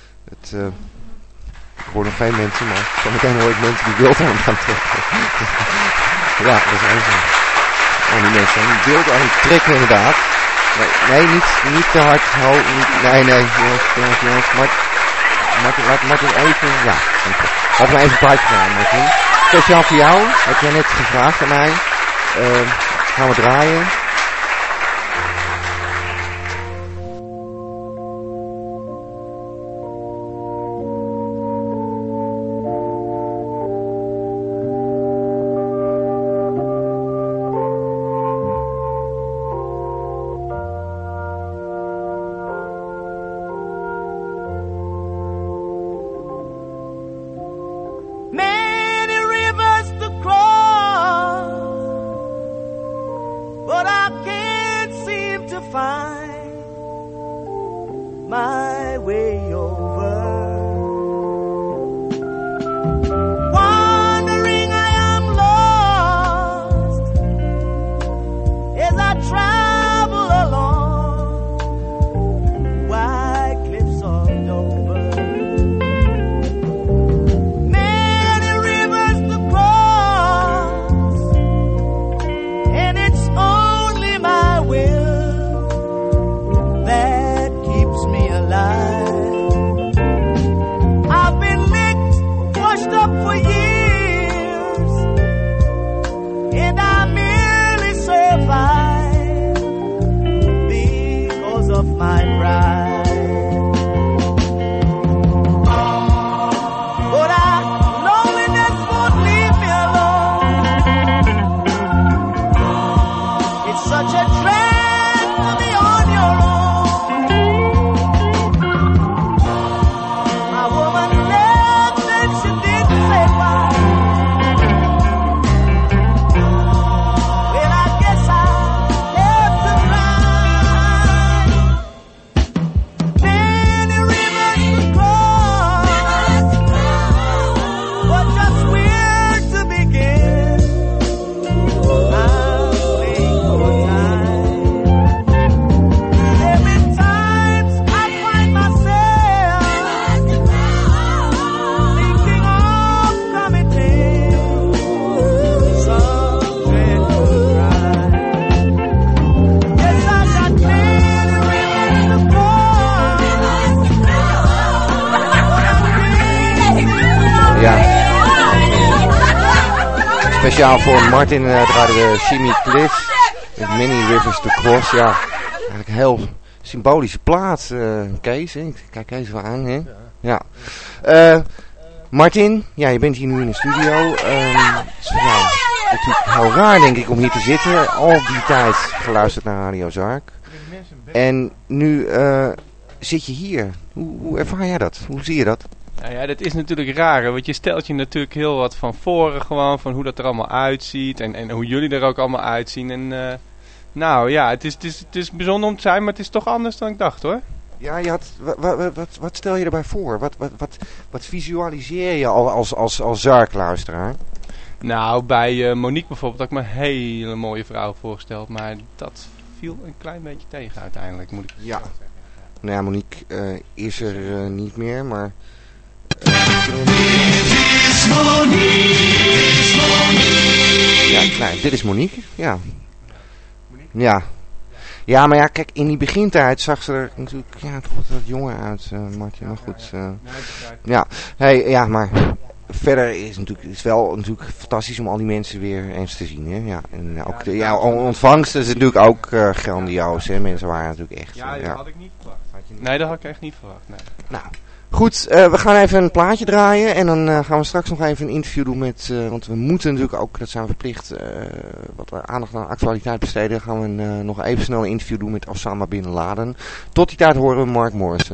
Ik hoor nog geen mensen, maar zometeen hoor ik mensen die wild aan gaan trekken. Ja, dat is eigenlijk al die mensen zijn wild aan het trekken inderdaad. Nee, niet te hard. Nee, jongens. Martin even, ja. Laten we even een plaatje gaan, Martin. Speciaal voor jou, heb jij net gevraagd aan mij. Gaan we draaien. Speciaal voor Martin draaiden we Jimmy Cliff met Many Rivers to Cross. Ja, eigenlijk een heel symbolische plaat, Kees. Hè? Kijk Kees wel aan, hè? Ja. Martin, ja, je bent hier nu in de studio. Het is voor jou natuurlijk heel raar, denk ik, om hier te zitten. Al die tijd geluisterd naar Radio Zark. En nu zit je hier. Hoe ervaar jij dat? Hoe zie je dat? Nou ja, dat is natuurlijk raar, want je stelt je natuurlijk heel wat van voren gewoon, van hoe dat er allemaal uitziet en hoe jullie er ook allemaal uitzien. En nou ja, het is bijzonder om te zijn, maar het is toch anders dan ik dacht hoor. Ja, je had, wat stel je erbij voor? Wat visualiseer je als Zark-luisteraar? Nou, bij Monique bijvoorbeeld had ik me een hele mooie vrouw voorgesteld, maar dat viel een klein beetje tegen uiteindelijk, moet ik zeggen. Nou ja, Monique is er niet meer, maar... Dit is Monique, ja. Ja. Ja, maar ja, kijk, in die begintijd zag ze er natuurlijk toch wat jonger uit, Martin. Maar goed. Ja, hey, ja, maar verder is het wel natuurlijk fantastisch om al die mensen weer eens te zien. Hè? Ja, en ook de ontvangst is natuurlijk ook grandioos. Hè? Mensen waren natuurlijk echt... Ja, dat had ik niet verwacht. Nee, dat had ik echt niet verwacht. Nee. Nou, goed. We gaan even een plaatje draaien. En dan gaan we straks nog even een interview doen met... want we moeten natuurlijk ook, dat zijn we verplicht, wat we aandacht aan actualiteit besteden. Gaan we nog even snel een interview doen met Osama Bin Laden. Tot die tijd horen we Mark Morrison.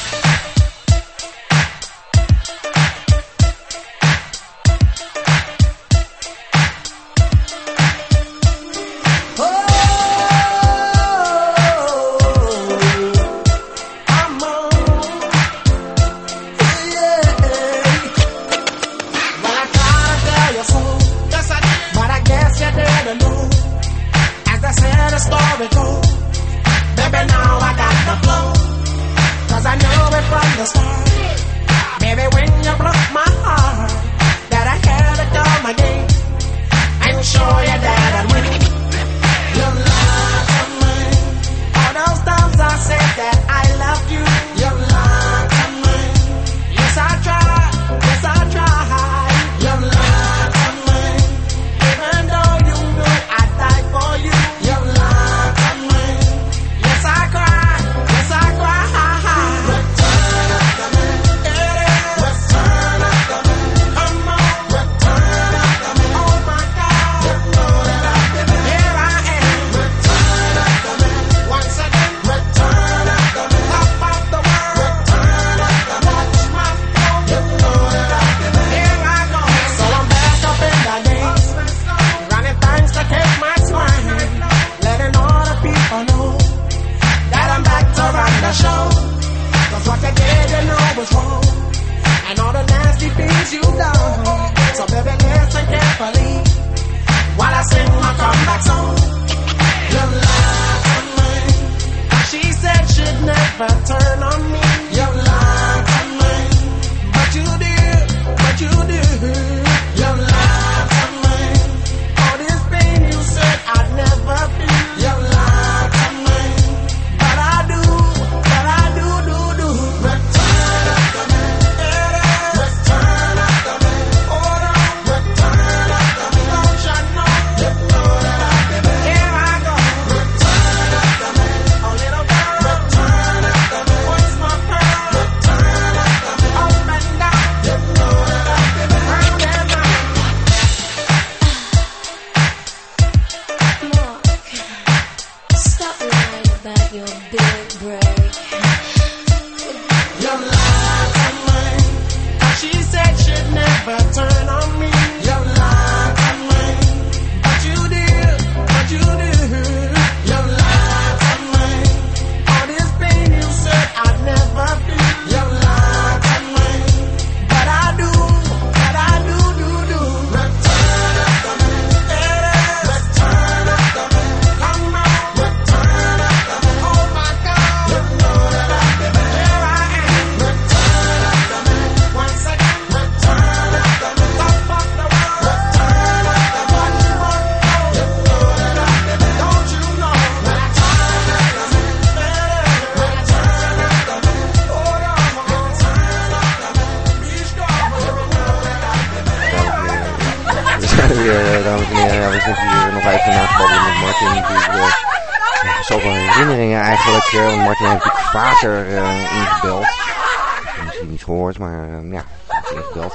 Dames en heren, we zitten hier nog even na te babbelen met Martin. Natuurlijk zoveel herinneringen eigenlijk. Want Martin heeft natuurlijk vaker ingebeld. Misschien niet gehoord, maar ja, ingebeld.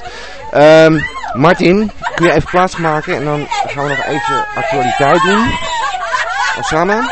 Martin, kun je even plaatsmaken en dan gaan we nog even actualiteit doen. Osama?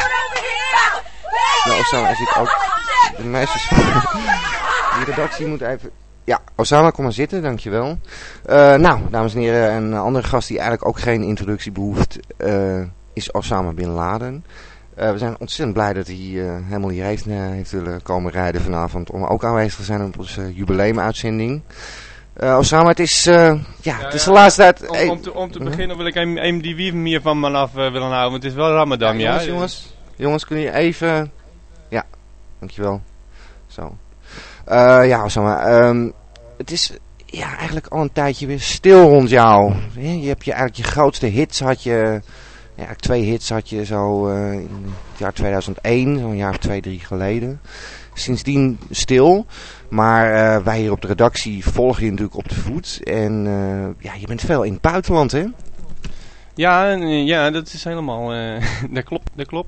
Nou, Osama is ik ook. De meisjes van de redactie moet even... Ja, Osama, kom maar zitten, dankjewel. Nou, dames en heren, een andere gast die eigenlijk ook geen introductie behoeft, is Osama Bin Laden. We zijn ontzettend blij dat hij helemaal hier heeft willen komen rijden vanavond om ook aanwezig te zijn op onze jubileumuitzending. Osama, het is het is de laatste tijd... Om te beginnen wil ik even die wieven hier van me af willen houden, want het is wel Ramadan, ja? Jongens, kun je even... Ja, dankjewel. Zo. Ja, Osama, het is eigenlijk al een tijdje weer stil rond jou. Je hebt eigenlijk je grootste hits had je Ja, 2 hits had je zo in het jaar 2001, zo'n jaar of 2, 3 geleden. Sindsdien stil. Maar wij hier op de redactie volgen je natuurlijk op de voet. En je bent veel in het buitenland, hè? Ja, dat is helemaal... dat klopt.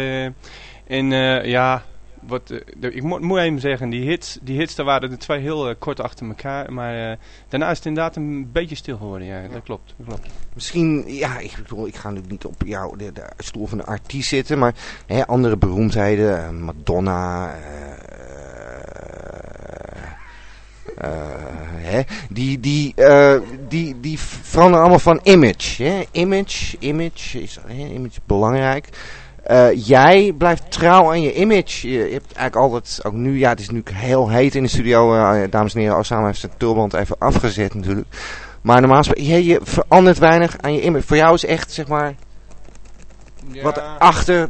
Ik moet even zeggen, die hits daar waren er 2 heel kort achter elkaar. Maar daarna is het inderdaad een beetje stil geworden. Ja, dat klopt. Misschien, ik ga natuurlijk niet op jou de stoel van de artiest zitten. Maar andere beroemdheden, Madonna... Die veranderen allemaal van image. Hè? Image is belangrijk. Jij blijft trouw aan je image. Je hebt eigenlijk altijd, ook nu, het is nu heel heet in de studio. Dames en heren, Osama heeft zijn tulband even afgezet natuurlijk. Maar normaal gesproken, je verandert weinig aan je image. Voor jou is echt, zeg maar, wat achter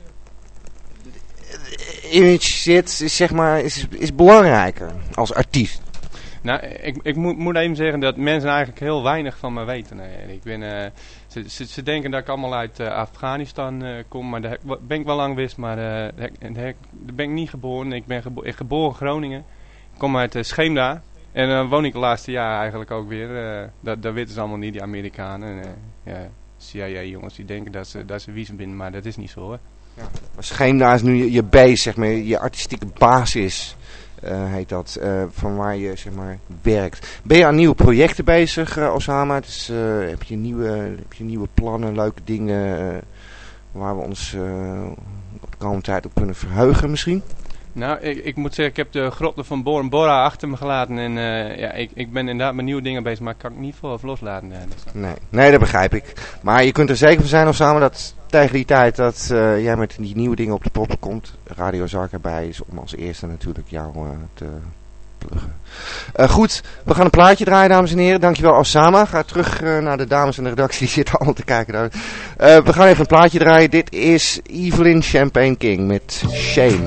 image zit, is, zeg maar, is belangrijker als artiest. Nou, ik moet even zeggen dat mensen eigenlijk heel weinig van me weten. Ze denken dat ik allemaal uit Afghanistan kom, maar daar ben ik wel lang geweest, maar daar ben ik niet geboren. Ik ben geboren in Groningen. Ik kom uit Scheemda en dan woon ik de laatste jaar eigenlijk ook weer. Dat weten ze allemaal niet, die Amerikanen. CIA-jongens die denken dat ze wie ze binnen, maar dat is niet zo, hoor. Ja. Maar Scheemda is nu je base, zeg maar, je artistieke basis. Heet dat, van waar je, zeg maar, werkt. Ben je aan nieuwe projecten bezig, Osama? Dus, heb je nieuwe plannen, leuke dingen waar we ons de komende tijd op kunnen verheugen misschien? Nou, ik moet zeggen, ik heb de grotten van Bora Bora achter me gelaten. En ik ben inderdaad met nieuwe dingen bezig, maar ik kan het niet veel over loslaten. Nee, dat begrijp ik. Maar je kunt er zeker van zijn, Osama, dat tegen die tijd dat jij met die nieuwe dingen op de proppen komt, Radio Zark erbij is om als eerste natuurlijk jou te pluggen. Goed, we gaan een plaatje draaien, dames en heren. Dankjewel, Osama. Ga terug naar de dames in de redactie, die zitten allemaal te kijken daar. We gaan even een plaatje draaien. Dit is Evelyn Champagne King met Shame.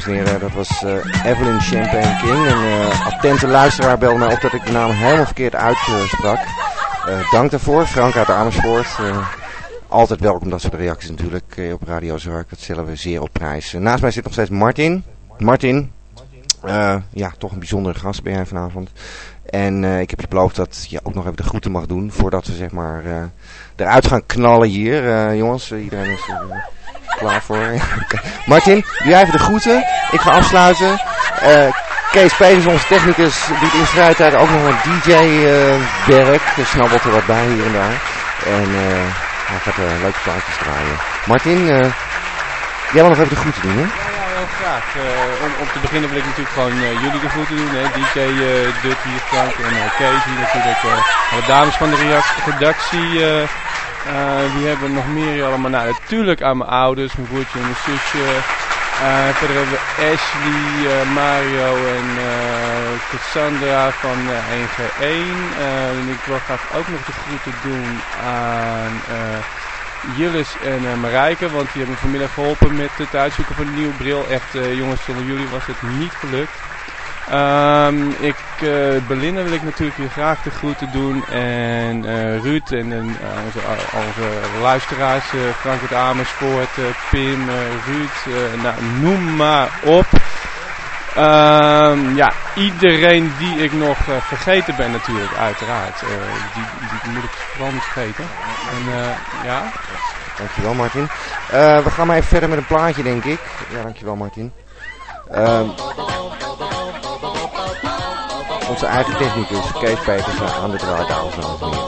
dames en heren. Dat was Evelyn Champagne King. Een attente luisteraar belde mij op dat ik de naam helemaal verkeerd uitsprak. Dank daarvoor. Frank uit Amersfoort. Altijd welkom dat soort reacties natuurlijk op Radio Zorg. Dat stellen we zeer op prijs. Naast mij zit nog steeds Martin. Martin, ja, toch een bijzondere gast ben jij vanavond. En ik heb je beloofd dat je ook nog even de groeten mag doen voordat we zeg maar eruit gaan knallen hier. Jongens, iedereen is klaar voor. Martin, doe jij even de groeten. Ik ga afsluiten. Kees Peters, onze technicus, doet in vrije tijd ook nog een DJ-werk. Snabbelt er wat bij hier en daar. En hij gaat leuke plaatjes draaien. Martin, jij wil nog even de groeten doen, hè? Heel graag. Om te beginnen wil ik natuurlijk gewoon jullie de groeten doen. Hè? DJ Dut hier, Frank en Kees hier natuurlijk. Alle dames van de redactie. Wie hebben we nog meer allemaal? Nou, natuurlijk aan mijn ouders, mijn broertje en mijn zusje. Verder hebben we Ashley, Mario en Cassandra van 1G1. En ik wil graag ook nog de groeten doen aan Jillis en Marijke, want die hebben me vanmiddag geholpen met het uitzoeken van een nieuwe bril. Echt, jongens, zonder jullie was het niet gelukt. Belinda wil ik natuurlijk hier graag de groeten doen. En Ruud en onze luisteraars, Frank uit Amersfoort, Pim, Ruud, nou, noem maar op. Ja, iedereen die ik nog vergeten ben natuurlijk, uiteraard. Die moet ik vooral niet vergeten. En ja. Dankjewel Martin. We gaan maar even verder met een plaatje denk ik. Ja, dankjewel Martin. Onze eigen technicus, Kees Peters, aan de draaitafel van ons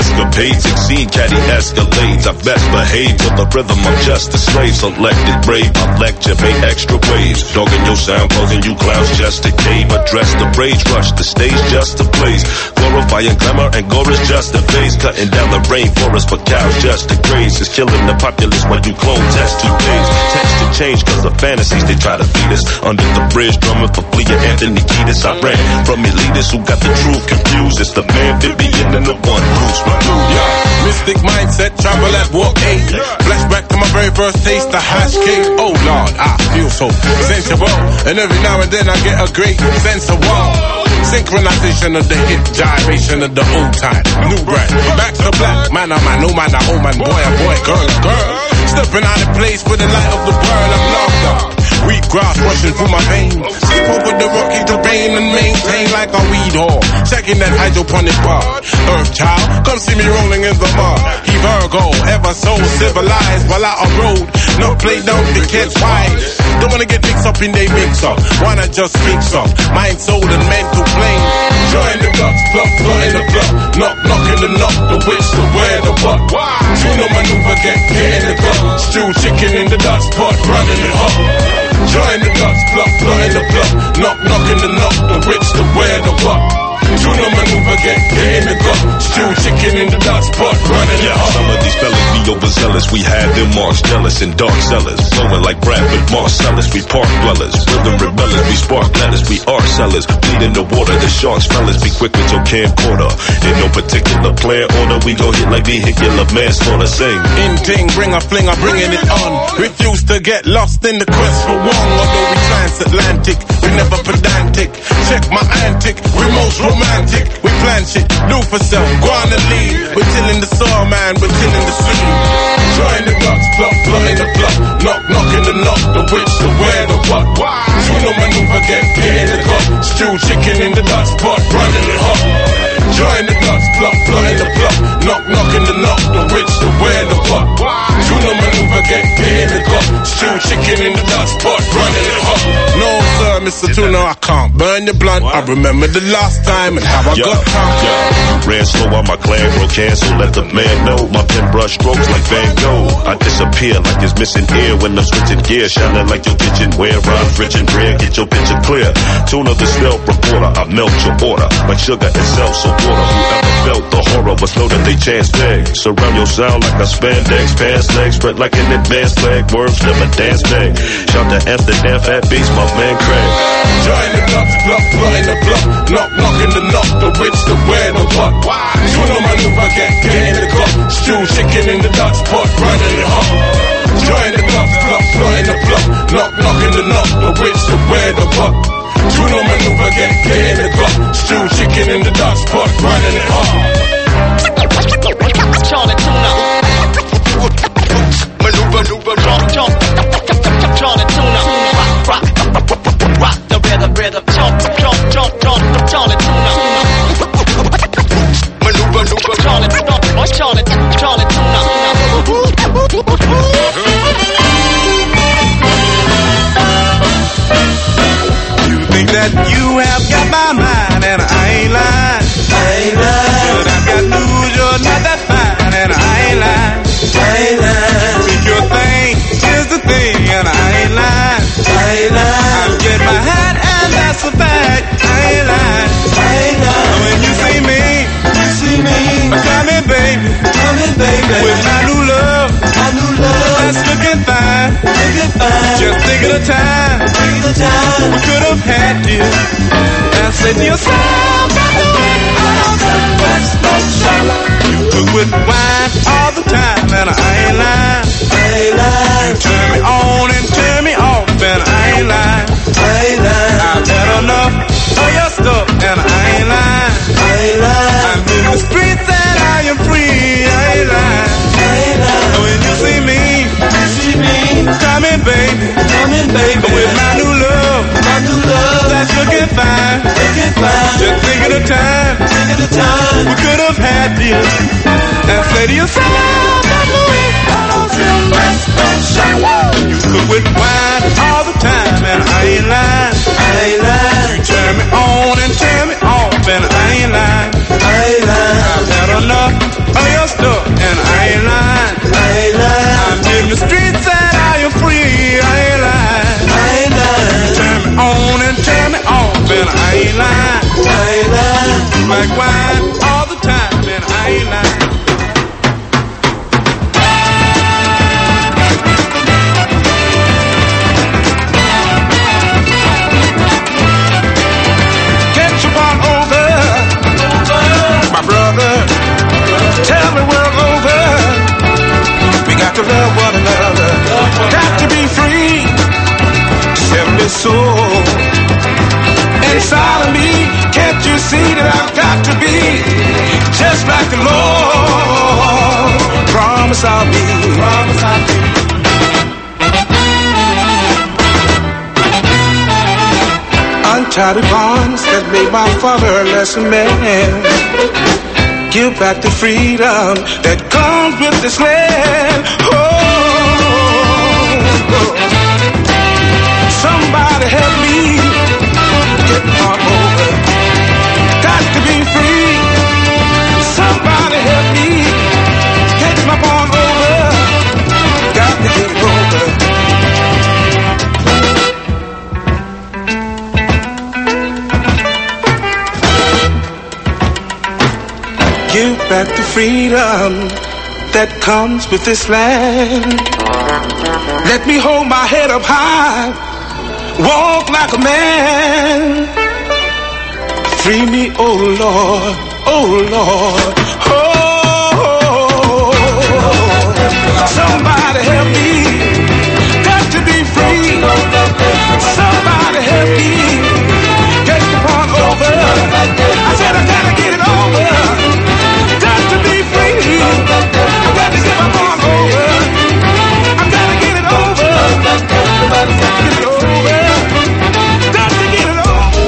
escapades exceed caddy escalades. I best behave to the rhythm, I'm just a slave. Selected brave, I lecture, make extra waves. Dogging your sound, causing you clowns just to cave. Address the rage, rush the stage just to blaze. Glorifying glamour and gore is just a phase. Cutting down the rainforest for cows just to graze. It's killing the populace when you clone test 2 days. Text to change cause the fantasies they try to feed us. Under the bridge drumming for Flea and Anthony Kiedis. I ran from elitists who got the truth confused. It's the amphibian and the one who's my dude. Yeah, mystic mindset, travel at walk 8. Flashback to my very first taste, the hash cake. Oh Lord, I feel so sensual. And every now and then I get a great sense of wow. Synchronization of the hip, gyration of the old time. New brand, back to black. Man, I'm man, oh man, oh man, boy, oh boy, girl, girl. Stepping out of place with the light of the world, I'm locked up. Wheat grass rushing through my veins. Skip over the rocky terrain and maintain like a weed whore. Checking that hydroponic bar. Earth child, come see me rolling in the mud. He Virgo, ever so civilized while out on road. No play down the kids wise. Don't wanna get mixed up in they mix up. Wanna just mix up. Mind, soul, and mental plane. Join the ducks, plug, plug in the plug. Knock, knock in the knock, the which, the where, the what. Juno maneuver, get in the club. Stew chicken in the dust pot, running it up. Join the ducks, plug, plug in the plug. Knock, knock in the knock, the which, the where, the what. Juno maneuver, get in the club. Stew chicken in the dust pot, running it up. Some of these fellas be overzealous. We had them marks jealous and dark sellers. Flowing like Brad with Marcellus. We park dwellers. Rhythm rebellers. We spark letters. We art sellers. Bleed in the water. The sharks fellas. Be quick with your camcorder. In no particular plan order. We go hit like vehicular manslaughter. Sing. In ting, bring a fling, I'm bringing it on. Refuse to get lost in the quest for one. Although we transatlantic, we never pedantic. Check my antic. We most romantic. We plan shit. Do for self. Go on and leave. We're tilling the soil, man. We're tilling the sea. Join the ducks, plug, plug in the plug. Knock, knock in the knock. The which, the where, the what. Juno maneuver, get in the club. Stew chicken in the dust pot, running it up. Join the ducks, plug, plug in the plug. Knock, knock in the knock. The which, the where, the what. Juno maneuver, get in the club. Stew chicken in the dust pot, running it up. No sir, Mr. Tuna, I can't burn your blunt. I remember the last time and how I got caught. Ran slow while my clan broke cancel. Let the man know my pen brush strokes like Van Gogh. I disappear like it's missing air when I'm switching gear. Shining like your kitchenware. Rhymes rich and rare. Get your picture clear. Tuna the stealth reporter. I melt your order like sugar itself. So water. Whoever felt the horror was know that they chance tag. Surround your sound like a spandex. Pants legs spread like an advanced leg. Words never dance bag. Shout to Amsterdam fat beats. My man Craig. Join the ducks, plug, plug in the plug. Knock, knock in the knock. The which, the where, the what. Juno maneuver, get in the club. Stew chicken in the dust pot, running it up. Join the ducks, plug, plug in the plug. Knock, knock in the knock. The which, the where, the what. Juno maneuver, get in the club. Stew chicken in the dust pot, running it up. Charlie Tuna. Maneuver, Charlie Tuna. Rock the rhythm. Charlie Tuna. Maneuver, Charlie Tuna. You think that you have got my mind and I ain't lying. But I got news, you're not that fine and I ain't lying. Think your thing is the thing and I ain't lying. I'm getting my hat and that's a fact. I ain't lying. When you see me, coming baby, with my new love, that's looking fine. Just think of the time we could have had you. And say to yourself, you cook with wine all the time and I ain't lying. You turn me on and turn me off and I ain't lying. I've had enough of your stuff and I ain't lying. I'm in the streets and I am free. I ain't lying. When you see me, coming baby, with my new love, that's looking fine. Just think of the time we could have had you. And say to yourself, you cook with wine all the time and I ain't lying. You turn me on and turn me off and I ain't lying. I've had enough like wine all the time, man, I ain't lying. Get your ball over, my brother. Tell the world over, we got to love one another. Got to be free, every soul. Inside of me, can't you see that I've got to be just like the Lord promise I'll be. Untie the bonds that made my father a lesser man. Give back the freedom that comes with this land. Oh, somebody help me get on over. Got to be free. Somebody help me get my on over. Got to get over. Give back the freedom that comes with this land. Let me hold my head up high, walk like a man. Free me, oh Lord, oh Lord, oh. Somebody help me, got to be free. Somebody help me, get the part over. I said I gotta get it over. Got to be free. I got to get my part over. I gotta get it over. Get it over. Got to get it over.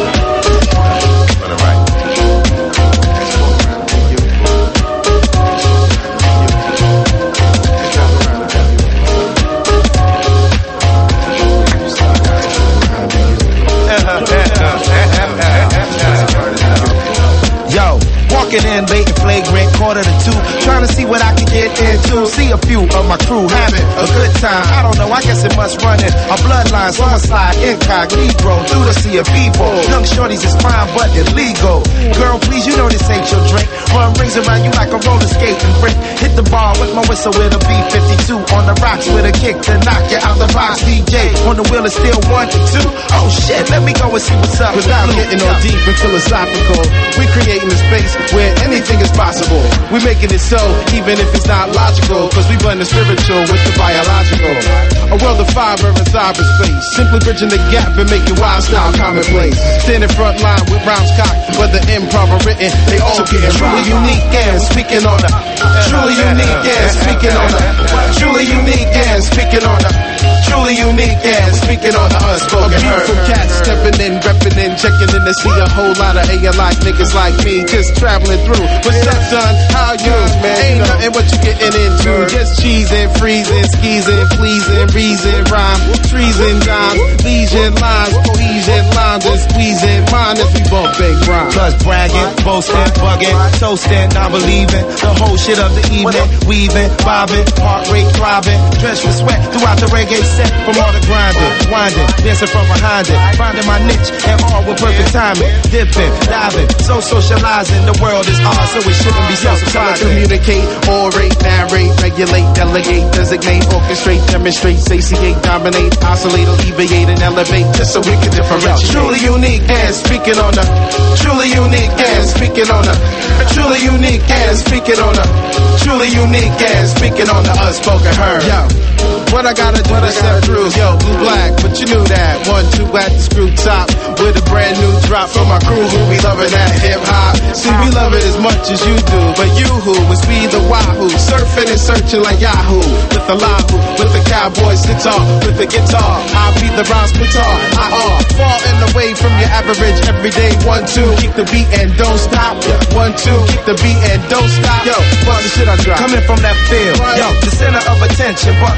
Yo, walking in late and flagrant, 1:45, trying to see what I can get into. See a few of my crew having a good time. I don't know, I guess it must run in a bloodline. So I slide incognito through the sea of people. Young shorties is fine but illegal. Girl, please, you know this ain't your drink. Run rings around you like a roller skating brick. Hit the bar with my whistle with a B-52 on the rocks with a kick to knock you out the box. DJ on the wheel is still 1 to 2. Oh shit, let me go and see what's up. Without getting no deep and philosophical, we creating a space where anything is possible. We making it so, even if it's not logical, cause we blend the spiritual with the biological. A world of fiber and cyberspace, simply bridging the gap and making wild style commonplace. Standing front line with rounds cocked, whether improv or written, they all getting truly unique and speaking on the truly unique and speaking on the truly unique and speaking on the truly unique and speaking on the unspoken word. Beautiful cats stepping in, repping in, checking in to see a whole lot of A-like niggas like me just traveling through. What's up, son? How you, man? Ain't nothing what you getting into. Just cheesing, freezing, skeezing, pleasing, reason, rhyme, trees and dimes, lesion lines, cohesion lines, and squeezing mine as we bump big rhyme. Plus bragging, boasting, bugging, toasting, non-believing, the whole shit of the evening, weaving, bobbing, heart rate throbbing, drenched with sweat throughout the reggae set from all the grinding, winding, dancing from behind it, finding my niche and all with perfect timing, dipping, diving, so socializing, the world is ours, so it shouldn't be so surprising. Communicate, orate, narrate, regulate, delegate, designate, orchestrate, demonstrate, satiate, dominate, oscillate, alleviate, and elevate, just so we can differentiate. Truly unique and speaking on the truly unique and speaking on the truly unique and speaking on the truly unique and speaking on the unspoken word. Yo, what I gotta do to step through? Yo, blue black, but you knew that. 1, 2 at the screw top with a brand new drop for my crew who be loving that hip hop. See, we love it as much as you do, but you who is we the wahoo, surfing and searching like Yahoo with the lahu, with the cowboy guitar, with the guitar. I beat the rhymes guitar. Falling away from your average everyday 1, 2, keep the beat and don't stop. 1, 2, keep the beat and don't stop. Yo, fuck the shit I drop. Coming from that field, yo, the center of attention, but them I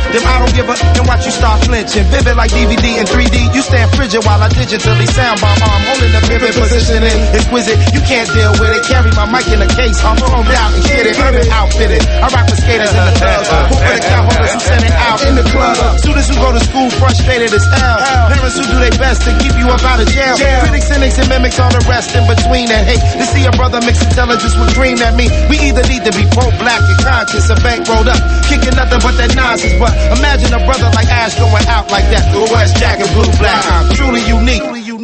don't give a and watch you start flinching. Vivid like DVD and 3D. You stand frigid while I digitally sound bomb. I'm holding the pivot positioning. Exquisite, you can't deal with it. Carry my mic in a case. I'm phoned out and get it. Urban outfitted. I rock with skaters in the club. Who for the count holders who send it out in the club. Students who go to school frustrated as hell. Parents who do their best to keep you up out of jail. Critics, cynics, and mimics all the rest in between that hate to see a brother mix intelligence with green at me. We either need to be pro-black and conscious or bank rolled up, kicking nothing but that nonsense. But imagine a brother like Ash going out like that through West Jack and blue black. I'm truly unique.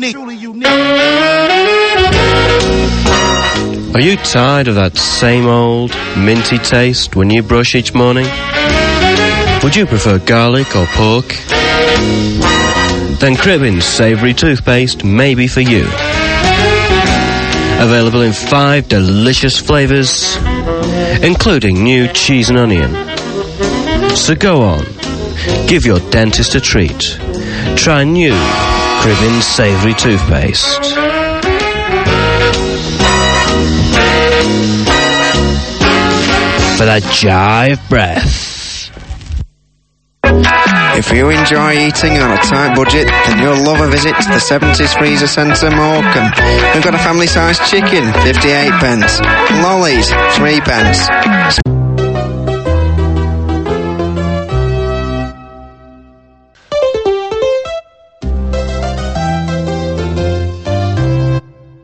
Are you tired of that same old minty taste when you brush each morning? Would you prefer garlic or pork? Then Cribbins Savoury Toothpaste may be for you. Available in 5 delicious flavours, including new cheese and onion. So go on, give your dentist a treat. Try new Cribbins Savoury Toothpaste. For that jive breath. If you enjoy eating on a tight budget, then you'll love a visit to the 70s Freezer Centre Morecambe. We've got a family-sized chicken, 58 pence. Lollies, 3 pence.